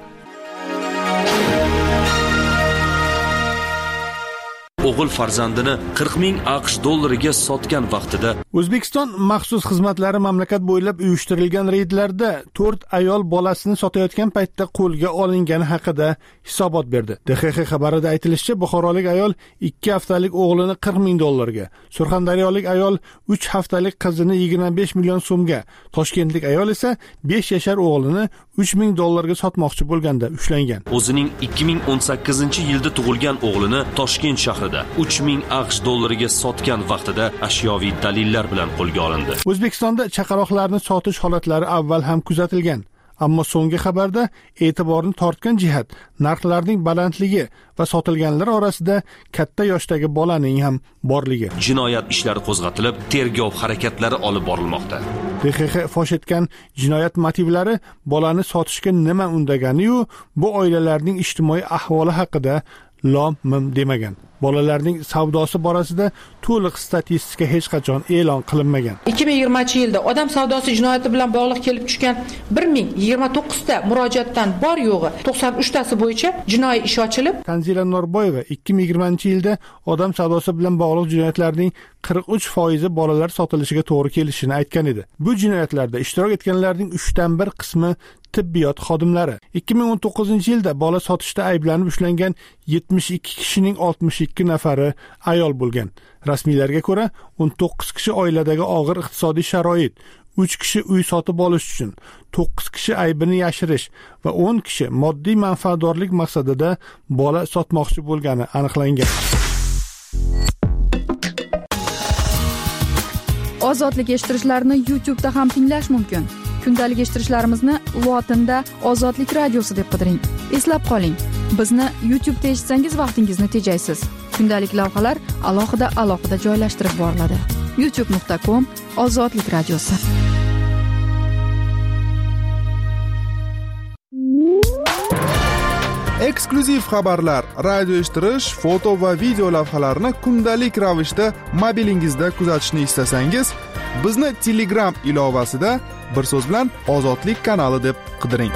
Speaker 8: O'g'il farzandini qirq ming AQSh dollariga sotgan vaqtida
Speaker 7: O'zbekiston maxsus xizmatlari mamlakat bo'ylab uyushtirilgan reydlarda to'rt ayol bolasini sotayotgan paytda qo'lga olingani haqida hisobot berdi. D X X xabarida aytilishicha, buxorolik ayol ikki haftalik o'g'lini qirq ming dollarga, surxondaryolik ayol uch haftalik qizini yigirma besh million so'mga, toshkentlik ayol esa besh yashar o'g'lini uch ming dollarga sotmoqchi bo'lganda ushlangan.
Speaker 8: O'zining ikki ming o'n sakkizinchi yilda tug'ilgan o'g'lini Toshkent shahrida uch ming AQSh dollariga sotgan vaqtida ashyoviy dalillar bilan qo'lga olindi.
Speaker 7: O'zbekistonda chaqaloqlarni sotish holatlari avval ham kuzatilgan. Ammo so'nggi xabarda e'tiborni tortgan jihat narxlarning balandligi va sotilganlar orasida katta yoshdagi bolaning ham borligi.
Speaker 8: Jinoyat ishlari qo'zg'atilib, tergov harakatlari olib borilmoqda.
Speaker 7: D X X fosh etgan jinoyat motivlari bolani sotishga nima undagani-yu, bu oilalarning ijtimoiy ahvoli haqida lom-mim demagan. Bolalarning savdosi borasida to'liq statistika hech qachon e'lon qilinmagan.
Speaker 9: ikki ming yigirmanchi yilda odam savdosi jinoyati bilan bog'liq kelib tushgan bir ming yigirma to'qqiz ta murojaatdan bor yo'g'i to'qson uch tasi bo'yicha jinoiy ish ochilib,
Speaker 7: Tanzila Norboyeva ikki ming yigirmanchi yilda odam savdosi bilan bog'liq jinoyatlarning qirq uch foizi bolalar sotilishiga to'g'ri kelishini aytgan edi. Bu jinoyatlarda ishtirok etganlarning uchdan bir qismi tibbiyot xodimlari. ikki ming o'n to'qqizinchi yilda bola sotishda ayblanib ushlangan yetmish ikki kishining oltmish ikki nafari ayol bo'lgan. Rasmiylarga ko'ra, o'n to'qqiz kishi oiladagi og'ir iqtisodiy sharoit, uch kishi uy sotib olish uchun, to'qqiz kishi aybini yashirish va o'n kishi moddiy manfaatdorlik maqsadida bola sotmoqchi bo'lgani aniqlangan.
Speaker 2: Ozodlik eshittirishlarni YouTube'da ham tinglash mumkin. Kundalik eshittirishlarimizni lotinda Ozodlik radiosi deb qidiring. Eslab qoling, bizni YouTube'da eshitsangiz vaqtingizni tejaysiz. Kundalik lavhalar alohida alohida joylashtirib boriladi. youtube nuqta com Ozodlik radiosi.
Speaker 6: Eksklyuziv xabarlar, radio eshittirish, foto va video lavhalarni kundalik ravishda mobilingizda kuzatishni istasangiz, bizni Telegram ilovasida bir so'z bilan Ozodlik kanali deb qidiring.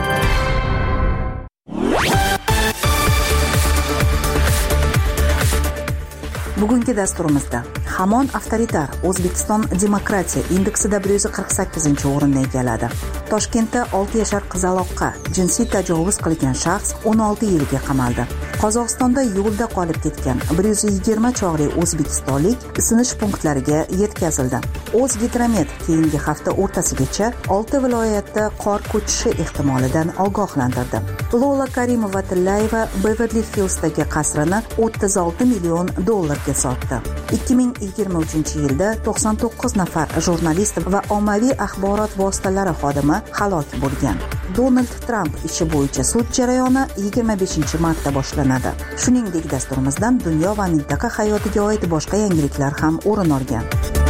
Speaker 1: Bugungi dasturimizda hamon avtoritar O'zbekiston demokratiya indeksida bir yuz qirq sakkizinchi o'rinni egalladi. Toshkentda olti yashar qizaloqqa jinsiy tajovuz qilgan shaxs o'n olti yilga qamaldi. Qozog'istonda yo'lda qolib ketgan bir yuz yigirma chog'li o'zbekistonlik isinish punktlariga yetkazildi. O'zgidromet keyingi hafta o'rtasigacha olti viloyatda qor ko'chishi ehtimolidan ogohlantirdi. Lola Karimova-Tillayeva Beverly Hillsdagi qasrini o'ttiz olti million dollarga sotdi. ikki ming yigirma uchinchi yilda to'qson to'qqiz nafar jurnalist va ommaviy axborot vositalari xodimi halok bo'lgan. Donald Trump ishi bo'yicha sud jarayoni yigirma beshinchi martda boshlanadi. Shuningdek, dasturimizdan dunyo va mintaqa hayotiga oid boshqa yangiliklar ham o'rin olgan.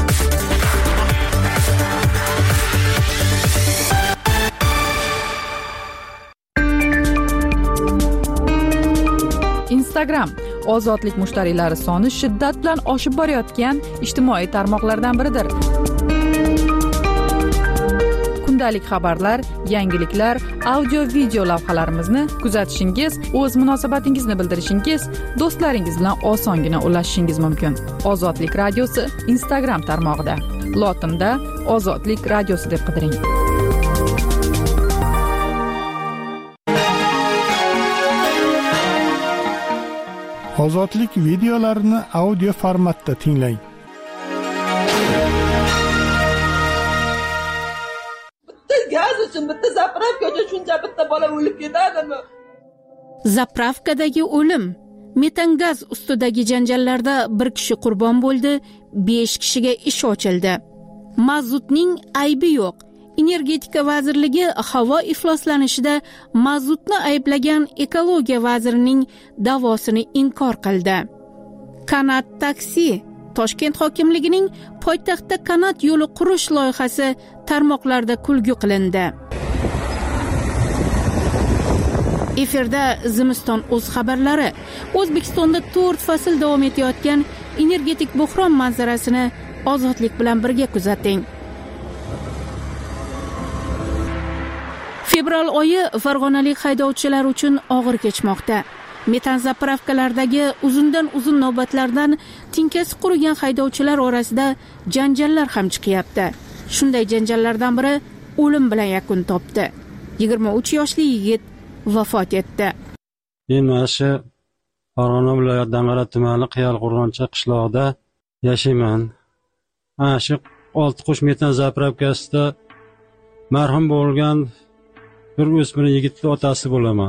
Speaker 2: Instagram ozodlik mushtariylari soni shiddat bilan oshib borayotgan ijtimoiy tarmoqlardan biridir. Kundalik xabarlar, yangiliklar, audio video lavhalarimizni kuzatishingiz, o'z munosabatingizni bildirishingiz, do'stlaringiz bilan osongina ulashishingiz mumkin. Ozodlik radiosi Instagram tarmog'ida. Lotinda Ozodlik radiosi deb qidiring.
Speaker 7: Ozodlik videolarini audio formatda tinglang.
Speaker 10: Bitta gaz uchun, bitta zapravka uchun shuncha bitta bola o'lib ketadimi?
Speaker 4: Zapravkadagi o'lim. Metan gaz ustidagi janjallarda bir kishi qurbon bo'ldi, besh kishiga ish ochildi. Mazutning aybi yo'q. Energetika vazirligi havo ifloslanishida mazutni ayblagan ekologiya vazirining da'vosini inkor qildi. Kanat taksi Toshkent hokimligining poytaxtda kanat yo'li qurish loyihasi tarmoqlarda kulgi qilindi. Efirda Zimiston o'z xabarlari. O'zbekistonda to'rt fasl davom etayotgan energetik buhron manzarasini Ozodlik bilan birga kuzating. Fevral oyi farg'onalik haydovchilar uchun og'ir kechmoqda. Metan zapravkalardagi uzundan uzun navbatlardan tinkasi qurigan haydovchilar orasida janjallar ham chiqyapti. Shunday janjallardan biri o'lim bilan yakun topdi. yigirma uch yoshli yigit vafot etdi.
Speaker 11: Men mana shu Farg'ona viloyati Dang'ara tumani Qiyalqo'rg'oncha qishlog'ida yashayman. Mana shu olti qush metan zapravkasida marhum bo'lgan bir o'smir yigitning otasi bo'laman.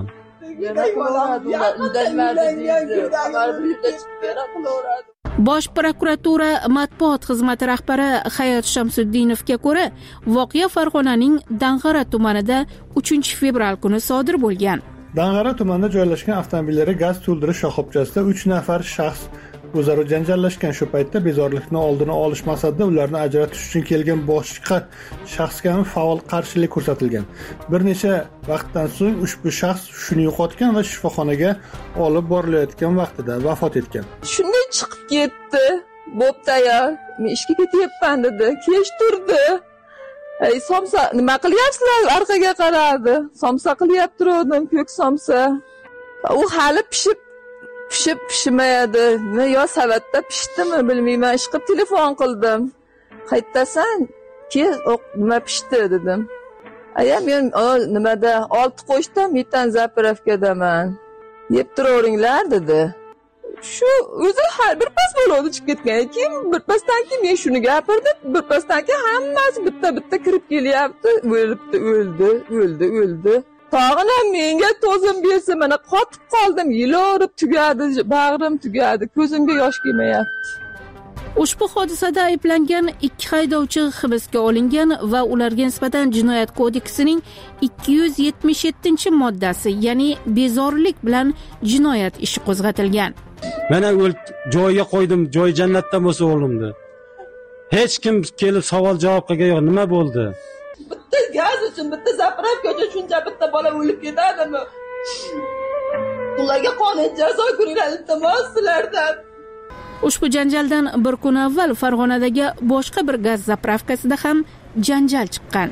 Speaker 4: Bosh prokuratura matbuot xizmati rahbari Hayot Shamsuddinovga ko'ra, voqea Farg'onaning Dang'ara tumanida uchinchi fevral kuni sodir bo'lgan.
Speaker 7: Dang'ara tumanida joylashgan avtomobillarga gaz to'ldirish shoxobchasida uch nafar shaxs o'zaro janjallashgan. Shu paytda bezorlikni oldini olish maqsadida ularni ajratish uchun kelgan boshqa shaxsga ham faol qarshilik ko'rsatilgan. Bir necha vaqtdan so'ng ushbu shaxs hushini yo'qotgan va shifoxonaga olib borilayotgan vaqtida vafot etgan.
Speaker 10: Shunday chiqib ketdi. Bo'pti-ya, men ishga ketyapman dedi. Kech turdi. Ey, somsa, nima qilyapsizlar? Orqaga qaradi. Somsa qilyapti ro'dim, ko'k somsa. U hali pishib pishib pishmayadi. Men yo savatda pishdimi bilmayman, ish qilib telefon qildim. Qaytasan? Ke nima pishdi dedim. Aya men nimada olti qo'shda metan zapravkadaman. Yeb turaveringlar dedi. shu o'zi har bir pas bo'ladi chiqib ketgan. Keyin bir pasdan keyin men shuni gapirdim. Bir pasdan keyin hammasi bitta-bitta kirib kelyapti. O'libdi, o'ldi, o'ldi, o'ldi. Tog'ina menga to'zim bersa, mana qotib qoldim, yilorib tugadi, bag'rim tugadi, ko'zimga yosh kelmayapti.
Speaker 4: Ushbu hodisada ayblangan ikki haydovchi hibsga olingan va ularga nisbatan Jinoyat kodeksining ikki yuz yetmish yettinchi moddasi, ya'ni bezorilik bilan jinoyat ishi qo'zg'atilgan.
Speaker 11: Mana o'l joyiga qo'ydim, joy jannatdan bo'lsa o'g'limdi. Hech kim kelib savol javob qilgan yo'q, nima bo'ldi?
Speaker 10: Bitta gaz uchun, bitta zapravka uchun shuncha bitta bola o'lib ketadimi? Ularga qonun jazo ko'ringlar, iltimos sizlardan.
Speaker 4: Ushbu janjaldan bir kun avval Farg'onadagi boshqa bir gaz zapravkasida ham janjal chiqqan.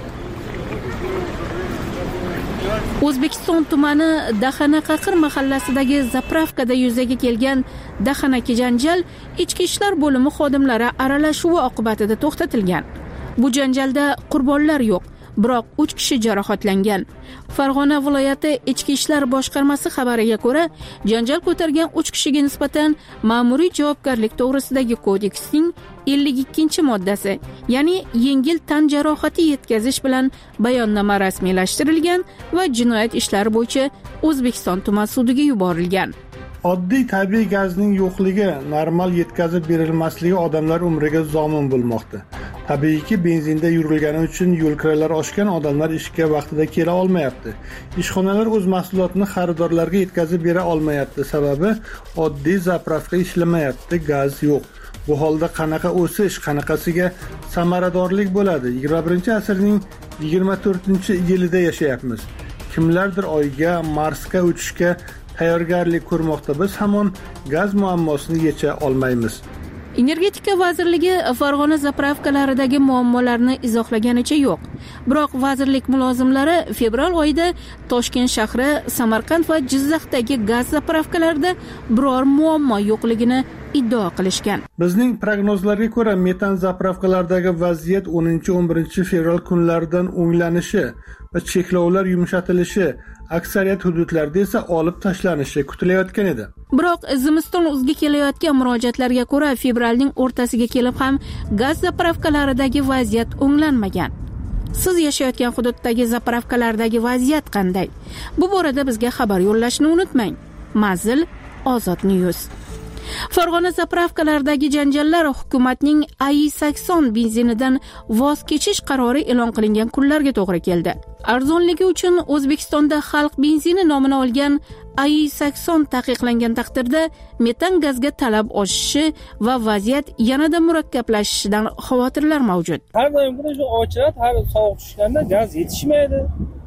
Speaker 4: O'zbekiston tumani Daxanaqaqir mahallasidagi zapravkada yuzaga kelgan daxanaki janjal ichki ishlar bo'limi xodimlari aralashuvi oqibatida to'xtatilgan. Bu janjalda qurbonlar yo'q, biroq uch kishi jarohatlangan. Farg'ona viloyati ichki ishlar boshqarmasi xabariga ko'ra, janjal ko'targan uch kishiga nisbatan ma'muriy javobgarlik to'g'risidagi kodeksning ellik ikkinchi moddasi, ya'ni yengil tan jarohati yetkazish bilan bayonnoma rasmiylashtirilgan va jinoyat ishlari bo'yicha O'zbekiston tuman sudiga yuborilgan.
Speaker 7: Oddiy tabiiy gazning yo'qligi, normal yetkazib berilmasligi odamlar umriga zomin bo'lmoqda. Tabiiyki, benzinda yurilgani uchun yo'lkiralar oshgan odamlar ishga vaqtida kela olmayapti. Ishxonalar o'z mahsulotini xaridorlarga yetkazib bera olmayapti. Sababi oddiy zapravka ishlamayapti, gaz yo'q. Bu holda qanaqa o'sish, qanaqasiga samaradorlik bo'ladi? yigirma birinchi asrning yigirma to'rtinchi yilida yashayapmiz. Kimlardir oyga, Marsga uchishga tayyorgarlik ko'rmoqda. Biz hamon gaz muammosini yecha olmaymiz.
Speaker 4: Energetika vazirligi Farg'ona zapravkalaridagi muammolarni izohlaganicha yo'q. Biroq vazirlik mulozimlari fevral oyida Toshkent shahri, Samarqand va Jizzaxdagi gaz zapravkalarida biror muammo yo'qligini iddao qilishgan.
Speaker 7: Bizning prognozlarga ko'ra, metan zapravkalardagi vaziyat o'ninchi o'n birinchi fevral kunlaridan o'nglanishi va cheklovlar yumshatilishi, aksariyat hududlarda esa olib tashlanishi kutilayotgan edi.
Speaker 4: Biroq zimiston o'ziga kelayotgan murojaatlarga ko'ra, fevralning o'rtasiga kelib ham gaz zapravkalaridagi vaziyat o'nglanmagan. Siz yashayotgan hududdagi zapravkalardagi vaziyat qanday? Bu borada bizga xabar yo'llashni unutmang. Manzil Ozod News. Farg'ona zapravkalaridagi janjallar hukumatning A I sakson benzinidan voz kechish qarori e'lon qilingan kunlarga to'g'ri keldi. Arzonligi uchun O'zbekistonda xalq benzini nomini olgan A I sakson taqiqlangan taqdirda metan gazga talab oshishi va vaziyat yanada murakkablashishidan xavotirlar mavjud.
Speaker 12: Har doim buni shu ochiladi, har sovuq tushganda gaz yetishmaydi.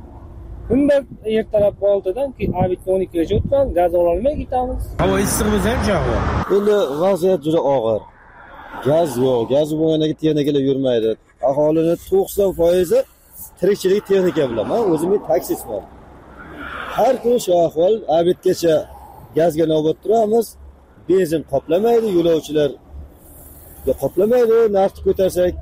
Speaker 12: Bunda ertalab oltidan keyin A bitga o'n ikkigacha o'tgan gaz ololmay ketamiz. Havo issig'imiz ham jag'o.
Speaker 13: Endi vaziyat juda og'ir. Gaz yo'q, gaz bo'lganiga texnikalar yurmaydi. Aholining to'qson foizi tirikchilik texnika bilan. Men o'zim taksistman. Har kuni shu ahvol, A bitgacha gazga navbat turamiz. Benzin qoplamaydi, yo'lovchilar qoplamaydi, narxni ko'tarsak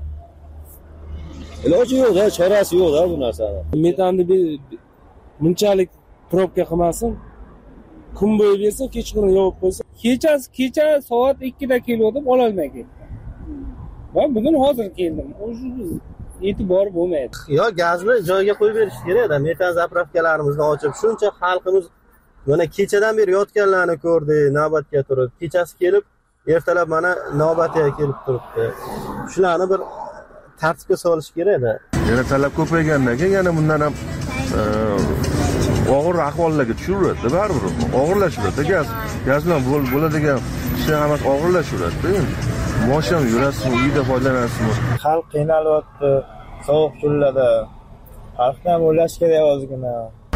Speaker 13: iloji yo'q-da, chorasi yo'q-da bu narsani.
Speaker 12: Metanni bunchalik probka qilmasin. Kun bo'yi bersa, kechqurun yopib qo'ysa, kechasi kecha soat ikkida keldim, ola olmay ketdim. Va bugun hozir keldim. O'sha e'tibor bo'lmaydi.
Speaker 14: Yo, gazni joyiga qo'yib berish kerak-da. Metan zapravkalarimizni ochib, shuncha xalqimiz mana kechadan beri yotganlarni ko'rdik, navbatga turib, kechasi kelib, ertalab mana navbatiga kelib turibdi. Shularni bir tartibga solish kerak-da.
Speaker 15: Yana talab ko'paygandan keyin yana bundan ham og'ir ahvollarga tushiriladi, baribir og'irlashadi gaz. Gaz bilan bo'ladigan ishlar hammasi og'irlashadi. Mosham yurasizmi, uyda foydalanasizmi?
Speaker 16: Xalq qiynalyapti, sovuq kunlarda. Xalqdan o'ylash kerak ozgina.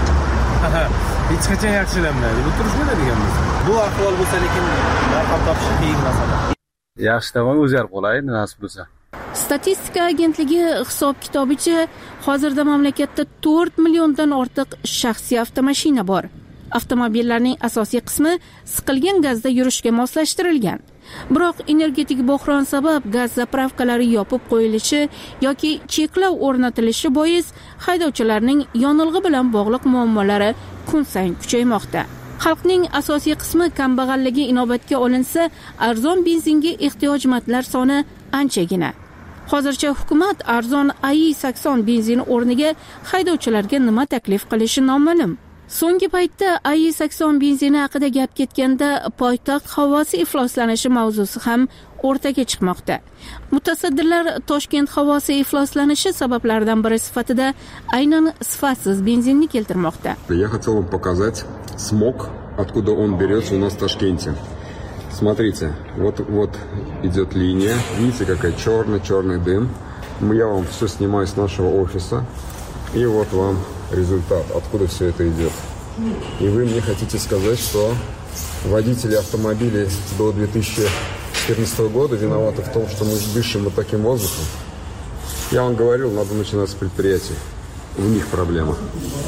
Speaker 12: Hech qachon yaxshilanmaydi. Bu turishmaydi deganmiz.
Speaker 14: Bu ahvol bo'lsa, lekin narx topish qiyin masala.
Speaker 17: Yaxshi tomon o'zgarib qolaydi, nasib bo'lsa.
Speaker 4: Statistika agentligi hisob-kitobicha hozirda mamlakatda to'rt milliondan ortiq shaxsiy avtomashina bor. Avtomobillarning asosiy qismi siqilgan gazda yurishga moslashtirilgan. Biroq energetik bo'hron sabab gaz zapravkalari yopib qo'yilishi yoki cheklov o'rnatilishi bois haydovchilarning yonilg'i bilan bog'liq muammolari kun sayin kuchaymoqda. Xalqning asosiy qismi kambag'alligi inobatga olinsa, arzon benzinga ehtiyojmandlar soni anchagina. Hozircha hukumat arzon A I sakson benzin o'rniga haydovchilarga nima taklif qilishi noma'lum. So'nggi paytda A I sakson benzini haqida gap ketganda poytaxt havosi ifloslanishi mavzusi ham o'rtaga chiqmoqda. Mutasaddilar Toshkent havosi ifloslanishi sabablaridan biri sifatida aynan sifatsiz benzinni keltirmoqda.
Speaker 18: Я хотел вам показать смог, откуда он берется у нас в Ташкенте. Смотрите, вот, вот идет линия, видите, какая черный-черный дым. Я вам все снимаю с нашего офиса, и вот вам результат, откуда все это идет. И вы мне хотите сказать, что водители автомобилей до две тысячи четырнадцатого года виноваты в том, что мы дышим вот таким воздухом? Я вам говорил, надо начинать с предприятий. У них проблема.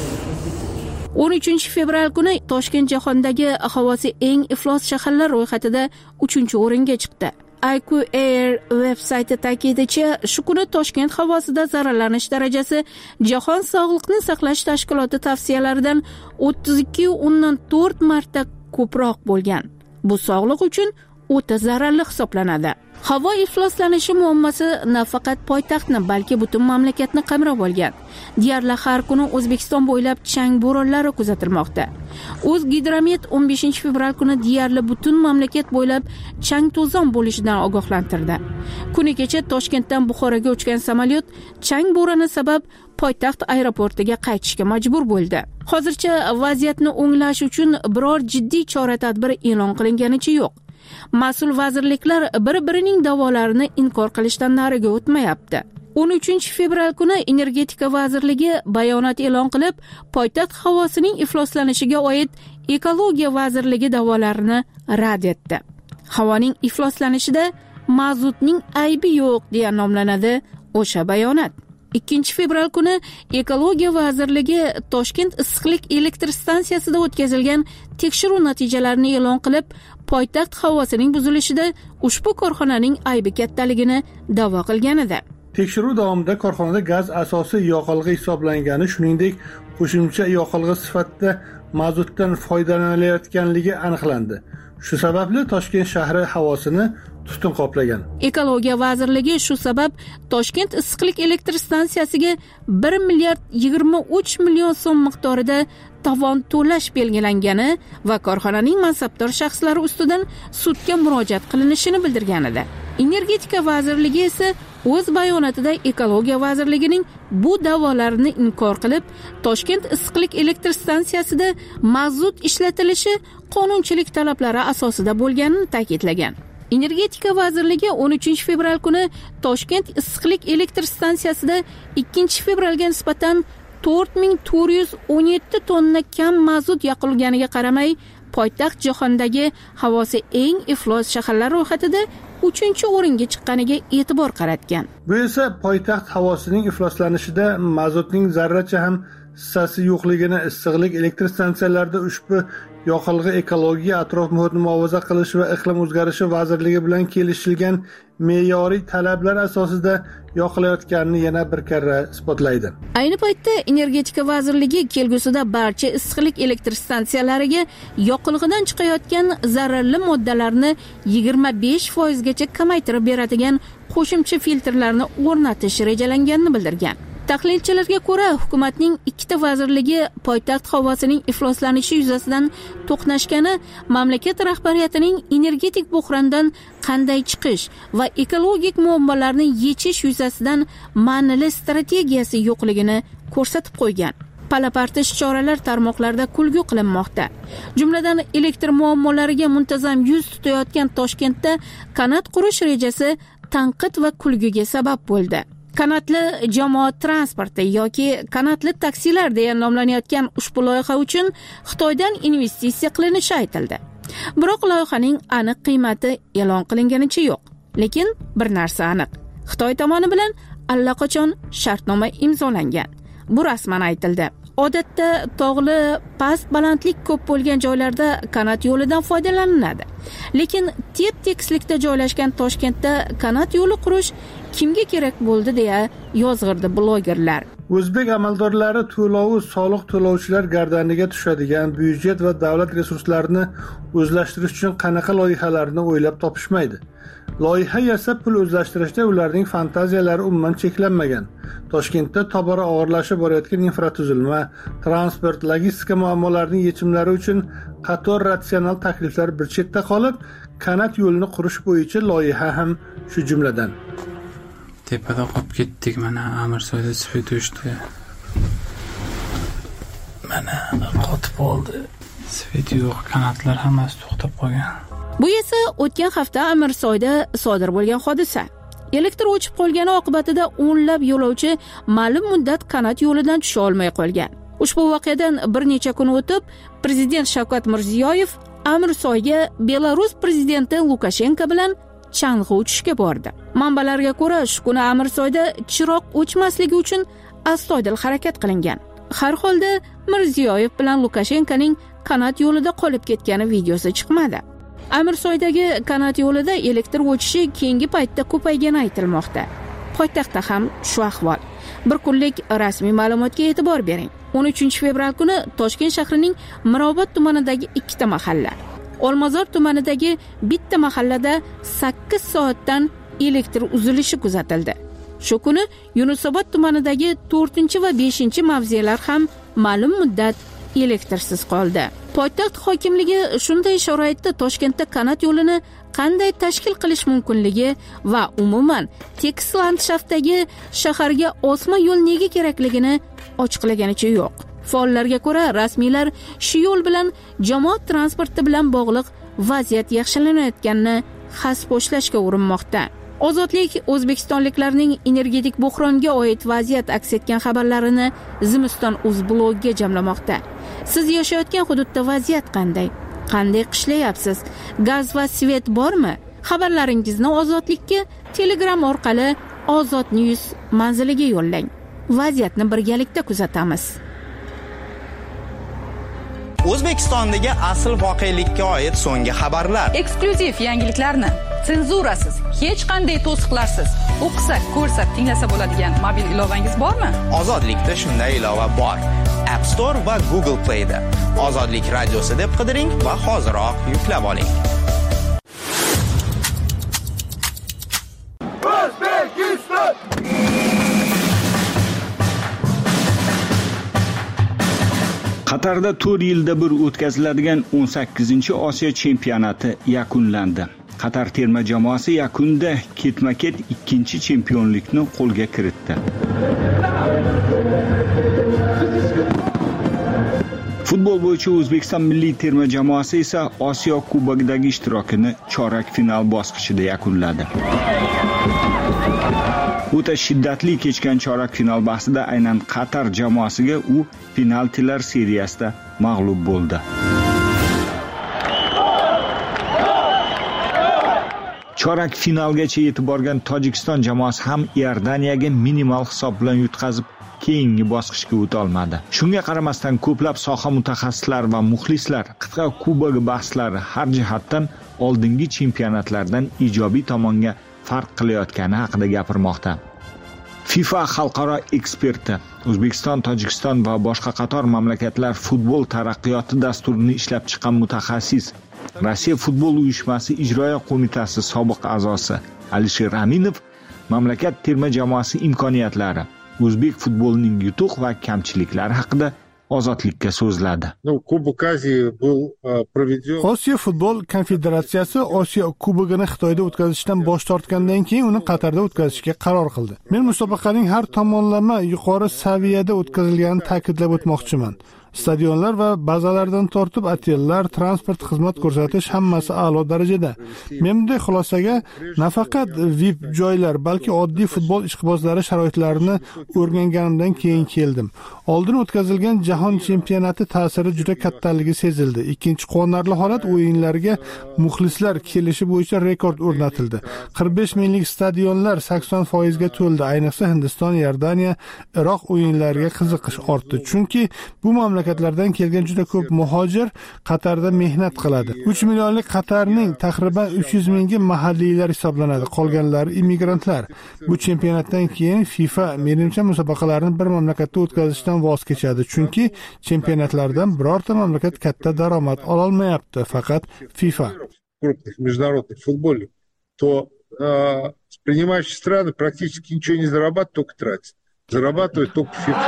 Speaker 4: o'n uchinchi fevral kuni Toshkent jahondagi havosi eng iflos shaharlar ro'yxatida uchinchi o'ringa chiqdi. I Q Air veb-sayti ta'kidicha, shu kuni Toshkent havosida zararlanish darajasi Jahon Sog'liqni saqlash tashkiloti tavsiyalaridan o'ttiz ikki nuqta o'ndan to'rt marta ko'proq bo'lgan. Bu sog'liq uchun o'ta zararli hisoblanadi. Havo ifloslanishi muammosi nafaqat poytaxtni, balki butun mamlakatni qamrab olgan. Deyarli har kuni O'zbekiston bo'ylab chang bo'ronlari kuzatilmoqda. O'zgidromet o'n beshinchi fevral kuni deyarli butun mamlakat bo'ylab chang to'zon bo'lishidan ogohlantirdi. Kuni kecha Toshkentdan Buxoroga uchgan samolyot chang bo'roni sabab poytaxt aeroportiga qaytishga majbur bo'ldi. Hozircha vaziyatni o'nglash uchun biror jiddiy chora-tadbir e'lon qilinganicha yo'q. Mas'ul vazirliklar bir-birining da'volarini inkor qilishdan nariga o'tmayapti. o'n uchinchi fevral kuni Energetika vazirligi bayonot e'lon qilib, poytaxt havosining ifloslanishiga oid Ekologiya vazirligi da'volarini rad etdi. Havoning ifloslanishida mazutning aybi yo'q deya nomlanadi o'sha bayonot. ikkinchi fevral kuni Ekologiya vazirligi Toshkent issiqlik elektr stansiyasida o'tkazilgan tekshiruv natijalarini e'lon qilib, poytaxt havosining buzilishida ushbu korxonaning aybi kattaligini da'vo qilgan edi.
Speaker 7: Tekshiruv davomida korxonada gaz asosiy yoqilg'i hisoblangani, shuningdek, qo'shimcha yoqilg'i sifatida mazutdan foydalanilayotganligi aniqlandi. Shu sababli Toshkent shahri havosini tutun qoplagan.
Speaker 4: Ekologiya vazirligi shu sabab Toshkent issiqlik elektr stansiyasiga bir milliard yigirma uch million so'm miqdorida tovon to'lash belgilangani va korxonaning mansabdor shaxslari ustidan sudga murojaat qilinishini bildirgan edi. Energetika vazirligi esa o'z bayonotida Ekologiya vazirligining bu da'volarini inkor qilib, Toshkent issiqlik elektr stansiyasida mazut ishlatilishi qonunchilik talablari asosida bo'lganini ta'kidlagan. Energetika vazirligi o'n uchinchi fevral kuni Toshkent issiqlik elektr stansiyasida ikkinchi fevralga nisbatan to'rt ming to'rt yuz o'n yetti tonna kam mazut yoqilganiga qaramay, poytaxt jahondagi havosi eng iflos shaharlar ro'yxatida uchinchi o'ringa chiqqaniga e'tibor qaratgan.
Speaker 7: Bu esa poytaxt havosining ifloslanishida mazutning zarracha ham hissasi yo'qligini, issiqlik elektr stansiyalarida ushbu yoqilg'i ekologiya, atrof muhitni muhofaza qilish va iqlim o'zgarishi vazirligi bilan kelishilgan me'yoriy talablar asosida yoqilayotganini yana bir karra isbotlaydi.
Speaker 4: Ayni paytda Energetika vazirligi kelgusida barcha issiqlik elektr stansiyalariga yoqilg'idan chiqayotgan zararli moddalarni yigirma besh foizgacha kamaytirib beradigan qo'shimcha filtrlarni o'rnatish rejalanganini bildirgan. Tahlilchilarga ko'ra, hukumatning ikkita vazirligi poytaxt havosining ifloslanishi yuzasidan to'qnashgani mamlakat rahbariyatining energetik buhrondan qanday chiqish va ekologik muammolarni yechish yuzasidan ma'nili strategiyasi yo'qligini ko'rsatib qo'ygan. Palapartish choralar tarmoqlarda kulgu qilinmoqda. Jumladan, elektr muammolariga muntazam yuz tutayotgan Toshkentda kanat qurish rejasi tanqid va kulguga sabab bo'ldi. Kanatli jamoat transporti yoki kanatli taksilar deya nomlanayotgan ushbu loyiha uchun Xitoydan investitsiya qilinishi aytildi. Biroq loyihaning aniq qiymati e'lon qilinganicha yo'q. Lekin bir narsa aniq. Xitoy tomoni bilan allaqachon shartnoma imzolangan. Bu rasman aytildi. Odatda tog'li, past balandlik ko'p bo'lgan joylarda kanat yo'lidan foydalaniladi. Lekin tep-tekislikda joylashgan Toshkentda kanat yo'li qurish kimga kerak bo'ldi deya yozg'irdi blogerlar.
Speaker 7: O'zbek amaldorlari to'lovi soliq to'lovchilar gardaniga tushadigan byudjet va davlat resurslarini o'zlashtirish uchun qanaqa loyihalarni o'ylab topishmaydi. Loyiha yasab pul o'zlashtirishda ularning fantaziyalari umuman cheklanmagan. Toshkentda tobora og'irlashib borayotgan infratuzilma, transport, logistika muammolarining yechimlari uchun qator ratsional takliflar bir chetda qolib, kanat yo'lini qurish bo'yicha loyiha ham shu jumladan.
Speaker 19: Tepada qolib ketdik, mana Amirsoyda svet o'chdi. Mana qotib qoldi. Svet yo'q, kanatlar hammasi to'xtab qolgan.
Speaker 4: Bu esa o'tgan hafta Amirsoyda sodir bo'lgan hodisa. Elektr o'chib qolgani oqibatida o'nlab yo'lovchi ma'lum muddat kanat yo'lidan tusha olmay qolgan. Ushbu voqeadan bir necha kun o'tib, prezident Shavkat Mirziyoyev Amirsoyga Belarus prezidenti Lukashenko bilan chang'i uchishga bordi. Manbalarga ko'ra, shu kuni Amirsoyda chiroq o'chmasligi uchun astoydil harakat qilingan. Har holda Mirziyoyev bilan Lukashenkoning kanat yo'lida qolib ketgani videosi chiqmadi. Amirsoydagi kanat yo'lida elektr o'chishi keyingi paytda ko'paygani aytilmoqda. Poytaxtda ham shu ahvol. Bir kunlik rasmiy ma'lumotga e'tibor bering. o'n uchinchi fevral kuni Toshkent shahrining Mirobod tumanidagi ikkita mahalla, Olmazor tumanidagi bitta mahallada sakkiz soatdan elektr uzilishi kuzatildi. Shu kuni Yunusobod tumanidagi to'rtinchi va beshinchi mavzelar ham ma'lum muddat elektrsiz qoldi. Poytaxt hokimligi shunday sharoitda Toshkentda kanat yo'lini qanday tashkil qilish mumkinligi va umuman tekis landshaftdagi shaharga osma yo'l nega kerakligini ochiqlaganicha yo'q. Faollarga ko'ra, rasmiylar shu yo'l bilan jamoat transporti bilan bog'liq vaziyat yaxshilanayotganini xasposhlashga urinmoqda. Ozodlik o'zbekistonliklarning energetik buhronga oid vaziyat aks etgan xabarlarini Zimiston uz blogiga jamlamoqda. Siz yashayotgan hududda vaziyat qanday? Qanday qishlayapsiz? Gaz va svet bormi? Xabarlaringizni Ozodlikka Telegram orqali Ozod News manziliga yo'llang. Vaziyatni birgalikda kuzatamiz.
Speaker 20: O'zbekistondagi asl voqelikka oid so'nggi xabarlar,
Speaker 21: eksklyuziv yangiliklarni senzurasiz, hech qanday to'siqlarsiz o'qisak, ko'rsak, tinglasa bo'ladigan mobil ilovangiz bormi?
Speaker 20: Ozodlikda shunday ilova bor. App Store va Google Play'da Ozodlik radiosi deb qidiring va hoziroq yuklab oling.
Speaker 22: O'zbekiston Qatarda to'rt yilda bir o'tkaziladigan o'n sakkizinchi Osiyo chempionati yakunlandi. Qatar terma jamoasi yakunda ketma-ket ikkinchi chempionlikni qo'lga kiritdi. Futbol bo'yicha O'zbekiston milliy terma jamoasi esa Osiyo Kubogidagi ishtirokini chorak final bosqichida yakunladi. O'ta shiddatli kechgan chorak final bahsida aynan Qatar jamoasiga u penaltilar seriyasida mag'lub bo'ldi. Chorak finalgacha yetib borgan Tojikiston jamoasi ham Iordaniyaga minimal hisob bilan yutqazib, keyingi bosqichga o'ta olmadi. Shunga qaramasdan ko'plab soha mutaxassislari va muxlislar qit'a kubogi bahslari har jihatdan oldingi chempionatlardan ijobiy tomonga farq qilayotgani haqida gapirmoqda. FIFA xalqaro eksperti O'zbekiston, Tojikiston va boshqa qator mamlakatlar futbol taraqqiyoti dasturini ishlab chiqqan mutaxassis, Rossiya futbol uyushmasi ijroiya qo'mitasi sobiq a'zosi Alisher Aminov mamlakat terma jamoasi imkoniyatlari, o'zbek futbolining yutuq va kamchiliklari haqida Ozodlikka so'zladi.
Speaker 7: Osiyo futbol konfederatsiyasi Osiyo kubogini Xitoyda o'tkazishdan bosh tortgandan keyin uni Qatarda o'tkazishga qaror qildi. Men musobaqaning har tomonlama yuqori saviyada o'tkazilganini ta'kidlab o'tmoqchiman. Stadionlar va bazalardan tortib otellar, transport xizmat ko'rsatish hammasi a'lo darajada. Men bunday xulosaga nafaqat V I P joylar, balki oddiy futbol ishqibozlari sharoitlarini o'rganganimdan keyin keldim. Oldin o'tkazilgan jahon chempionati ta'siri juda kattaligi sezildi. Ikkinchi quvonarli holat o'yinlarga muxlislar kelishi bo'yicha rekord o'rnatildi. qirq besh minglik stadionlar sakson foiz ga to'ldi. Ayniqsa Hindiston, Iordaniya, Iroq o'yinlariga qiziqish ortdi. Chunki bu mamlakat mamlakatlardan kelgan juda ko'p muhojir Qatarda mehnat qiladi. uch millionlik Qatarning taxriban uch yuz mingi mahalliylar hisoblanadi, qolganlari immigrantlar. Bu chempionatdan keyin FIFA menimcha musobaqalarni bir mamlakatda o'tkazishdan voz kechadi, chunki chempionatlardan birorta mamlakat katta daromad ola olmayapti, faqat FIFA.
Speaker 3: Крупных международных футболов, то э, принимающие страны практически ничего не зарабатывают, только тратят. Зарабатывают только FIFA.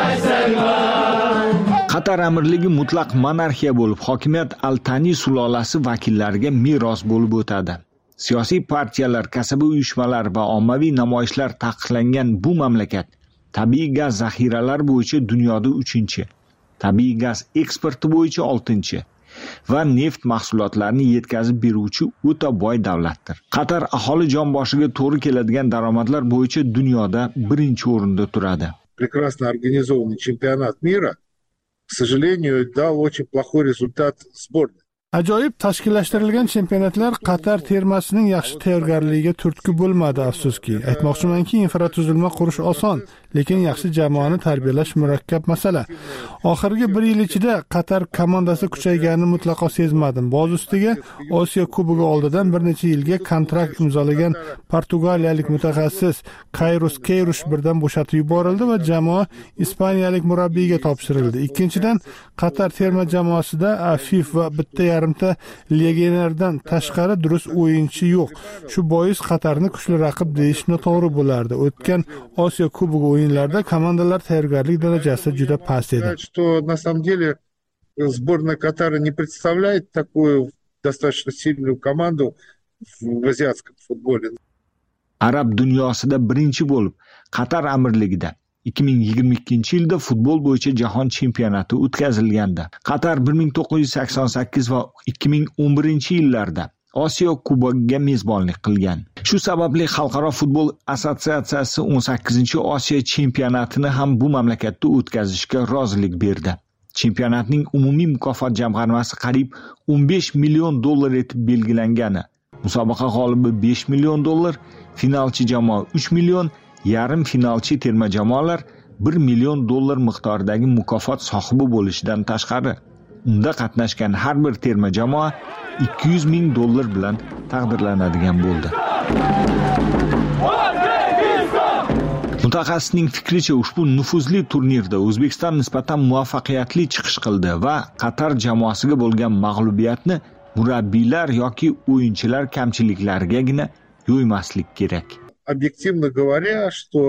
Speaker 22: Qatar amirligi mutlaq monarxiya bo'lib, hokimiyat Al-Tani sulolasi vakillariga meros bo'lib o'tadi. Siyosiy partiyalar, kasaba uyushmalar va ommaviy namoyishlar taqiqlangan bu mamlakat tabiiy gaz zaxiralari bo'yicha dunyoda uchinchi, tabiiy gaz eksporti bo'yicha oltinchi va neft mahsulotlarini yetkazib beruvchi o'ta boy davlatdir. Qatar aholi jon boshiga to'g'ri keladigan daromadlar bo'yicha dunyoda birinchi o'rinda turadi.
Speaker 3: Прекрасно организованный чемпионат мира, к сожалению, дал очень плохой результат сборной.
Speaker 7: Ajoyib tashkillashtirilgan chempionatlar Qatar termasining yaxshi tayyorgarligiga turtki bo'lmadi, afsuski. Aytmoqchimanki, infratuzilma qurish oson, lekin yaxshi jamoani tarbiyalash murakkab masala. Oxirgi bir yil ichida Qatar komandasi kuchayganini mutlaqo sezmadim. Boz ustiga Osiyo Kubogi oldidan bir necha yilga kontrakt imzolagan portugaliyalik mutaxassis Kairos Keirush birdan bo'shatib yuborildi va jamoa ispaniyalik murabbiyga topshirildi. Ikkinchidan, Qatar terma jamoasida Afif va bitta yarimta legionerdan tashqari durust o'yinchi yo'q. Shu bois Qatarni kuchli raqib deyish noto'g'ri bo'lardi. O'tgan Osiyo Kubogi o'yinlarida komandalar tayyorgarlik darajasi juda past edi.
Speaker 3: Что на самом деле сборная Катара не представляет такую достаточно сильную команду в азиатском футболе.
Speaker 22: Arab dunyosida birinchi bo'lib Qatar amirligida ikki ming yigirma ikkinchi yilda futbol bo'yicha jahon chempionati o'tkazilganda, Qatar bir ming to'qqiz yuz sakson sakkiz va ikki ming o'n birinchi yillarda Osiyo Kubogiga mezbonlik qilgan. Shu sababli Xalqaro futbol assotsiatsiyasi o'n sakkizinchi Osiyo chempionatini ham bu mamlakatda o'tkazishga rozilik berdi. Chempionatning umumiy mukofot jamg'armasi qariyb o'n besh million dollar etib belgilangani. Musobaqa g'olibi besh million dollar, finalchi jamoa uch million, yarim finalchi terma jamoalar bir million dollar miqdoridagi mukofot sohibi bo'lishidan tashqari, unda qatnashgan har bir terma jamoa ikki yuz ming dollar bilan taqdirlanadigan bo'ldi. Mutaxassisning fikricha, ushbu nufuzli turnirda O'zbekiston nisbatan muvaffaqiyatli chiqish qildi va Qatar jamoasiga bo'lgan mag'lubiyatni murabbiylar yoki o'yinchilar kamchiliklarigagina yo'ymaslik kerak.
Speaker 3: Объективно говоря, что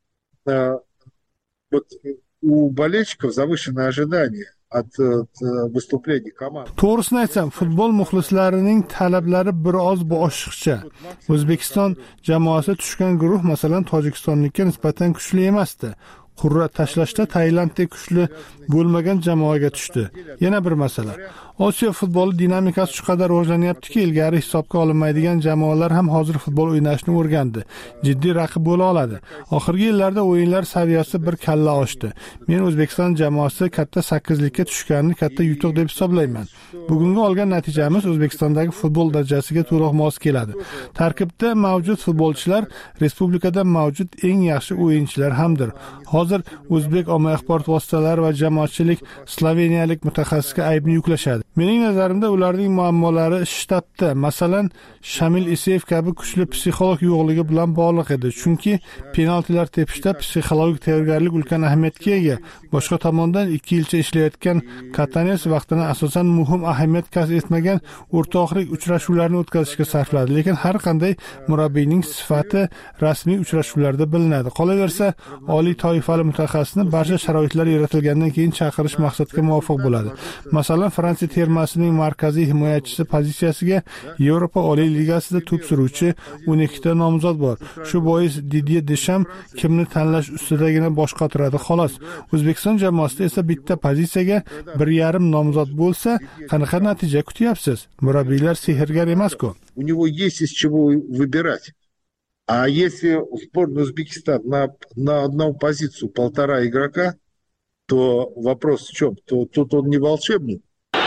Speaker 3: э, вот у болельщиков завышенные ожидания от, от выступлений команд.
Speaker 7: To'g'risini aytsam, futbol muxlislarining talablari biroz bo'shiqcha. O'zbekiston jamoasi tushgan guruh, masalan, Tojikistonlikka nisbatan kuchli emasdi. Qurra tashlashda Tailanddek kuchli bo'lmagan jamoaga tushdi. Yana bir masala. Osiyo futboli dinamikasi shu qadar rivojlanyaptiki, ilgari hisobga olinmaydigan jamoalar ham hozir futbol o'ynashni o'rgandi. Jiddiy raqib bo'la oladi. Oxirgi yillarda o'yinlar saviyasi bir kalla oshdi. Men O'zbekiston jamoasi katta sakkizlikka tushganini katta yutuq deb hisoblayman. Bugungi olgan natijamiz O'zbekistondagi futbol darajasiga to'liq mos keladi. Tarkibda mavjud futbolchilar respublikada mavjud eng yaxshi o'yinchilar hamdir. Hozir o'zbek ommaviy axborot vositalari va jamoatchilik sloveniyalik mutaxassisga aybni yuklashadi. Mening nazarimda ularning muammolari shtabda, masalan, Shamil Iseyev kabi kuchli psixolog yo'qligi bilan bog'liq edi. Chunki penaltilar tepishda psixologik tayyorgarlik ulkan ahamiyatga ega. Boshqa tomondan ikki yilcha ishlayotgan Katanes vaqtini asosan muhim ahamiyat kasb etmagan o'rtoqlik uchrashuvlarini o'tkazishga sarfladi. Lekin har qanday murabbiyning sifati rasmiy uchrashuvlarda bilinadi. Qolaversa, oliy toifali mutaxassisni barcha sharoitlar yaratilgandan keyin chaqirish maqsadga muvofiq bo'ladi. Masalan, Fransiya termasining markaziy himoyachisi pozitsiyasiga Yevropa Oliy Ligasida to'p suruvchi o'n ikkita nomzod bor. Shu bois Didier Deschamps kimni tanlash ustidagina bosh qotiradi, xolos. O'zbekiston jamoasida esa bitta pozitsiyaga bir yarim nomzod bo'lsa, qanaqa natija kutyapsiz? Murabbiylar sehrgar emas-ku.
Speaker 3: У него есть из чего выбирать. А если в сборной Узбекистана на, на одну позицию полтора игрока, то вопрос в чем? То тут он не волшебник.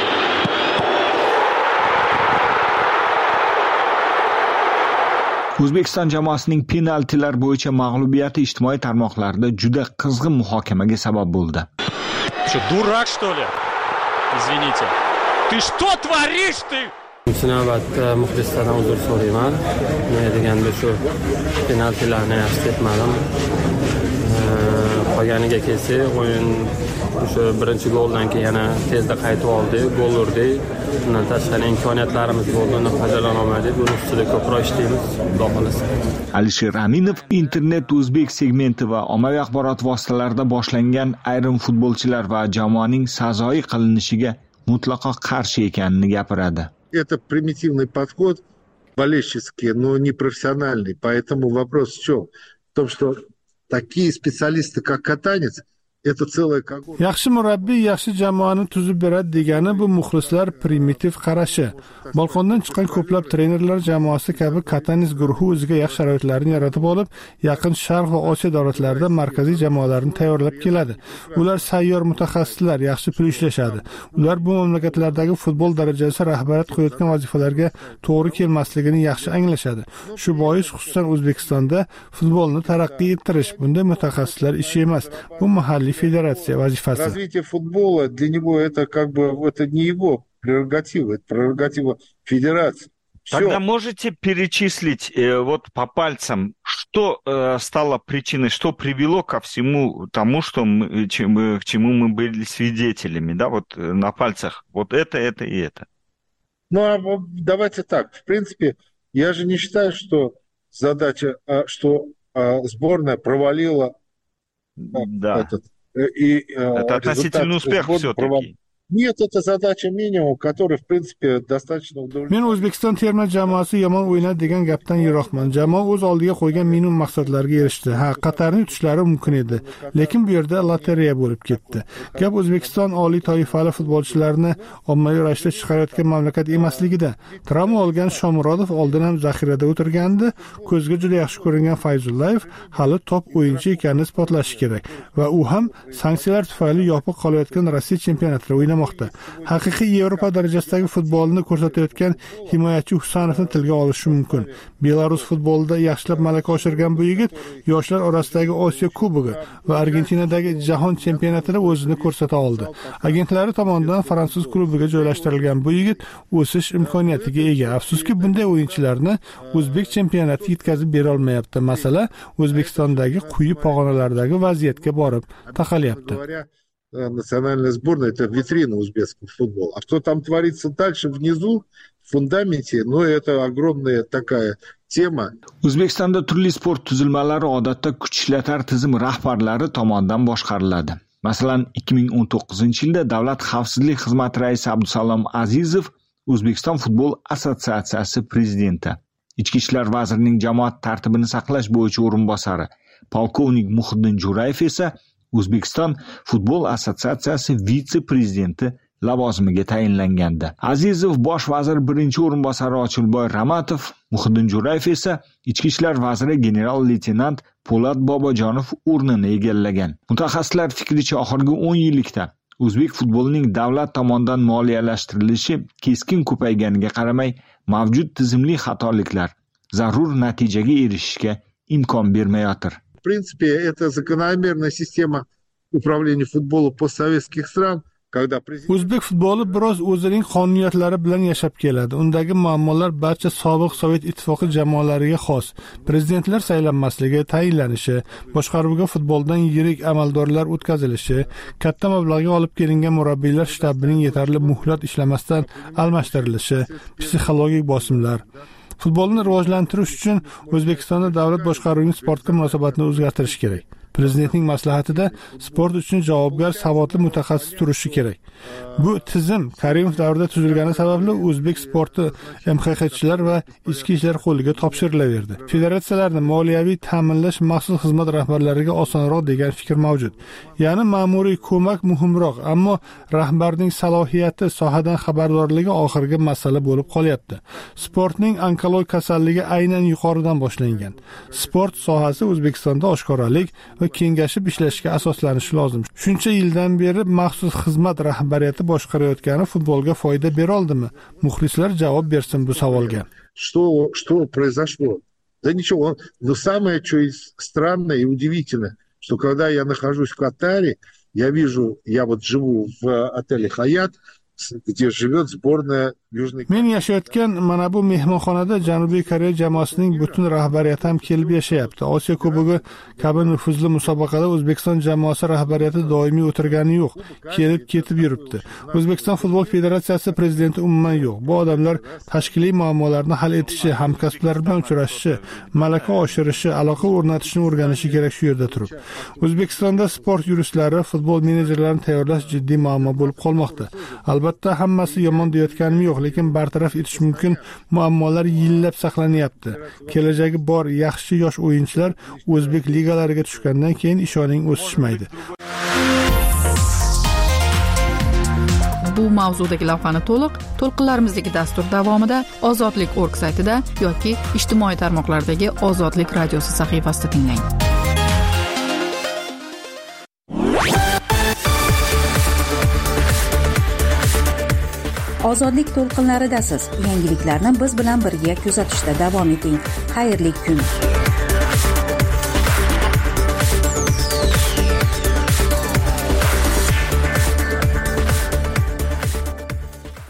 Speaker 22: O'zbekiston jamoasining penaltilar bo'yicha mag'lubiyati ijtimoiy tarmoqlarda juda qizg'in muhokamaga sabab bo'ldi.
Speaker 5: Что, дурак, что ли? Извините. Ты что tворишь ты?
Speaker 8: Navbatda muxlislardan uzr so'rayman. Nima deganda shu penaltilarni yaxshi tepmadim. Qolganiga kelsak, o'yin o'sha birinchi goldan keyin yana tezda qaytib oldik, gol urdik. Bundan tashqari imkoniyatlarimiz bo'ldi, undan foydalana olmadik. Buni ustida ko'proq ishlaymiz, Xudo xolasa.
Speaker 22: Alisher Aminov Internet O'zbek segmenti va ommaviy axborot vositalarida boshlangan ayrim futbolchilar va jamoaning sazoyi qilinishiga mutlaqo qarshi ekanini gapiradi.
Speaker 3: Это примитивный подход, болельческий, но не профессиональный. Поэтому вопрос в чем? В том, что такие специалисты, как Катанец, это целая когорта.
Speaker 7: Yaxshi murabbiy yaxshi jamoani tuzib beradi degani bu muxlislar primitiv qarashi. Balkondan chiqqan ko'plab trenerlar jamoasi kabi Katanis guruhi o'ziga yaxshi sharoitlarni yaratib olib, yaqin Sharq va Osiyo davlatlarida markaziy jamoalarni tayyorlab keladi. Ular sayyor mutaxassislar, yaxshi pul ishlashadi. Ular bu mamlakatlardagi futbol darajasi rahbariyat qo'yayotgan vazifalarga to'g'ri kelmasligini yaxshi anglashadi. Shu bois xususan O'zbekistonda futbolni taraqqiy ettirish bunday mutaxassislar ishi emas. Bu mahalliy федерация вазифасы.
Speaker 3: Развитие футбола для него это как бы это не его прерогатива, это прерогатива федерации. Все.
Speaker 22: Тогда можете перечислить э, вот по пальцам, что э, стало причиной, что привело ко всему тому, что мы, чем, к чему мы были свидетелями, да, вот э, на пальцах, вот это, это и это.
Speaker 3: Ну, а давайте так, в принципе, я же не считаю, что задача, что сборная провалила
Speaker 22: да.
Speaker 3: этот, и,
Speaker 22: это относительный успех все-таки.
Speaker 3: Провал... Нет, это задача минимум, который, в принципе, достаточно
Speaker 7: Men O'zbekiston terma jamoasi yomon o'ynadi degan gapdan yiroqman. Jamoa o'z oldiga qo'ygan minimum maqsadlarga erishdi. Ha, Qatarni yutishlari mumkin edi, lekin bu yerda lotereya bo'lib ketdi. Gap O'zbekiston oliy toifali futbolchilarini ommaviy ravishda chiqarayotgan mamlakat emasligida. Travma olgan Shomurodov oldin ham zaxirada o'tirgandi, ko'zga juda yaxshi ko'ringan Fayzullayev hali top o'yinchi ekanini isbotlashi kerak va u ham sanksiyalar tufayli yopiq qolayotgan Rossiya chempionatida o'ynamoqda. Haqiqiy Yevropa darajasidagi futbolni ko'rsatayotgan himoyachi Husanovni tilga olishi mumkin. Belarus futbolida yaxshilab malaka oshirgan bu yigit yoshlar orasidagi Osiyo Kubogi va Argentinadagi jahon chempionatida o'zini ko'rsata oldi. Agentlari tomonidan fransuz klubiga joylashtirilgan bu yigit o'sish imkoniyatiga ega. Afsuski bunday o'yinchilarni o'zbek chempionati yetkazib bera olmayapti. Masala O'zbekistondagi quyi pog'onalardagi vaziyatga borib taqalyapti.
Speaker 3: Национальная сборная – это витрина узбекского футбола. А что там творится дальше, внизу, в фундаменте, ну, это огромная такая tема.
Speaker 22: O'zbekistonda turli sport tuzilmalari odatda kuch ishlatar tizim rahbarlari tomonidan boshqariladi. Masalan, ikki ming o'n to'qqizinchi yilda Davlat xavfsizlik xizmati raisi Abdusalom Azizov O'zbekiston futbol assotsiatsiyasi prezidenti, Ichki ishlar vazirining jamoat tartibini saqlash bo'yicha o'rinbosari polkovnik Muhiddin Jo'rayev esa O'zbekiston futbol assotsiatsiyasi vitse-prezidenti lavozimiga tayinlangandi. Azizov bosh vazir birinchi o'rinbosari Ochilboy Ramatov, Muhiddin Jo'rayev esa ichki ishlar vaziri general-leytenant Po'lat Bobojonov o'rnini egallagan. Mutaxassislar fikricha oxirgi o'n yillikda o'zbek futbolining davlat tomonidan moliyalashtirilishi keskin ko'payganiga qaramay, mavjud tizimli xatoliklar zarur natijaga erishishga imkon bermayotir.
Speaker 3: В принципе, это закономерная система управления футболом постсоветских стран, когда президент...
Speaker 7: O'zbek futboli biroz o'zining qonuniyatlari bilan yashab keladi. Undagi muammolar barcha sobiq Sovet ittifoqi jamoalariga xos. Prezidentlar saylanmasligi, tayinlanishi, boshqaruvga futboldan yirik amaldorlar o'tkazilishi, katta mablag'ga olib kelingan murabbiylar shtabining yetarli muhlat ishlamasdan almashtirilishi, psixologik bosimlar. Futbolni rivojlantirish uchun O'zbekistonda davlat boshqaruvining sportga munosabatini o'zgartirish kerak. Prezidentning maslahatida sport uchun javobgar, savodli mutaxassis turishi kerak. Bu tizim Karimov davrida tuzilgani sababli o'zbek sporti M X Xchilar va ichki ishlar qo'liga topshirilaverdi. Federatsiyalarni moliyaviy ta'minlash maxsus xizmat rahbarlariga osonroq degan fikr mavjud. Ya'ni ma'muriy ko'mak muhimroq, ammo rahbarning salohiyati, sohadan xabardorligi oxirgi masala bo'lib qolyapti. Sportning onkolog kasalligi aynan yuqoridan boshlangan. Sport sohasi O'zbekistonda oshkoralik va kengashib ishlashga asoslanishi lozim. Shuncha yildan beri maxsus xizmat rahbariyati boshqarayotgani futbolga foyda bera oldimi? Muxlislar javob bersin bu savolga.
Speaker 3: Что что произошло? Да ничего, но самое что странное и удивительное, что когда я нахожусь в Катаре, я вижу, я вот живу в отеле Хаят, где живет сборная Южной
Speaker 7: Men yashayotgan mana bu mehmonxonada Janubiy Koreya jamoasining butun rahbariyati ham kelib yashayapti. Osiyo Kubogi kabi nufuzli musobaqada O'zbekiston jamoasi rahbariyati doimiy o'tirgani yo'q, kelib ketib yuribdi. O'zbekiston futbol federatsiyasi prezidenti umuman yo'q. Bu odamlar tashkiliy muammolarni hal etishi, hamkasblar bilan uchrashishi, malaka oshirishi, aloqa o'rnatishni o'rganishi kerak shu yerda turib. O'zbekistonda sport yuristlari, futbol menejerlarini tayyorlash jiddiy muammo bo'lib qolmoqda. Albatta hammasi yomon deyotganim yo'q, lekin bartaraf etish mumkin muammolar yillab saqlanyapti. Kelajagi bor yaxshi yosh o'yinchilar o'zbek ligalariga tushgandan keyin ishoning o'sishmaydi.
Speaker 2: Bu mavzudagi lavhani to'liq to'lqinlarimizdagi dastur davomida Ozodlik org saytida yoki ijtimoiy tarmoqlardagi Ozodlik radiosi sahifasida tinglang.
Speaker 1: Ozodlik to'lqinlaridasiz. Yangiliklarni biz bilan birga kuzatishda davom eting. Xayrli kun.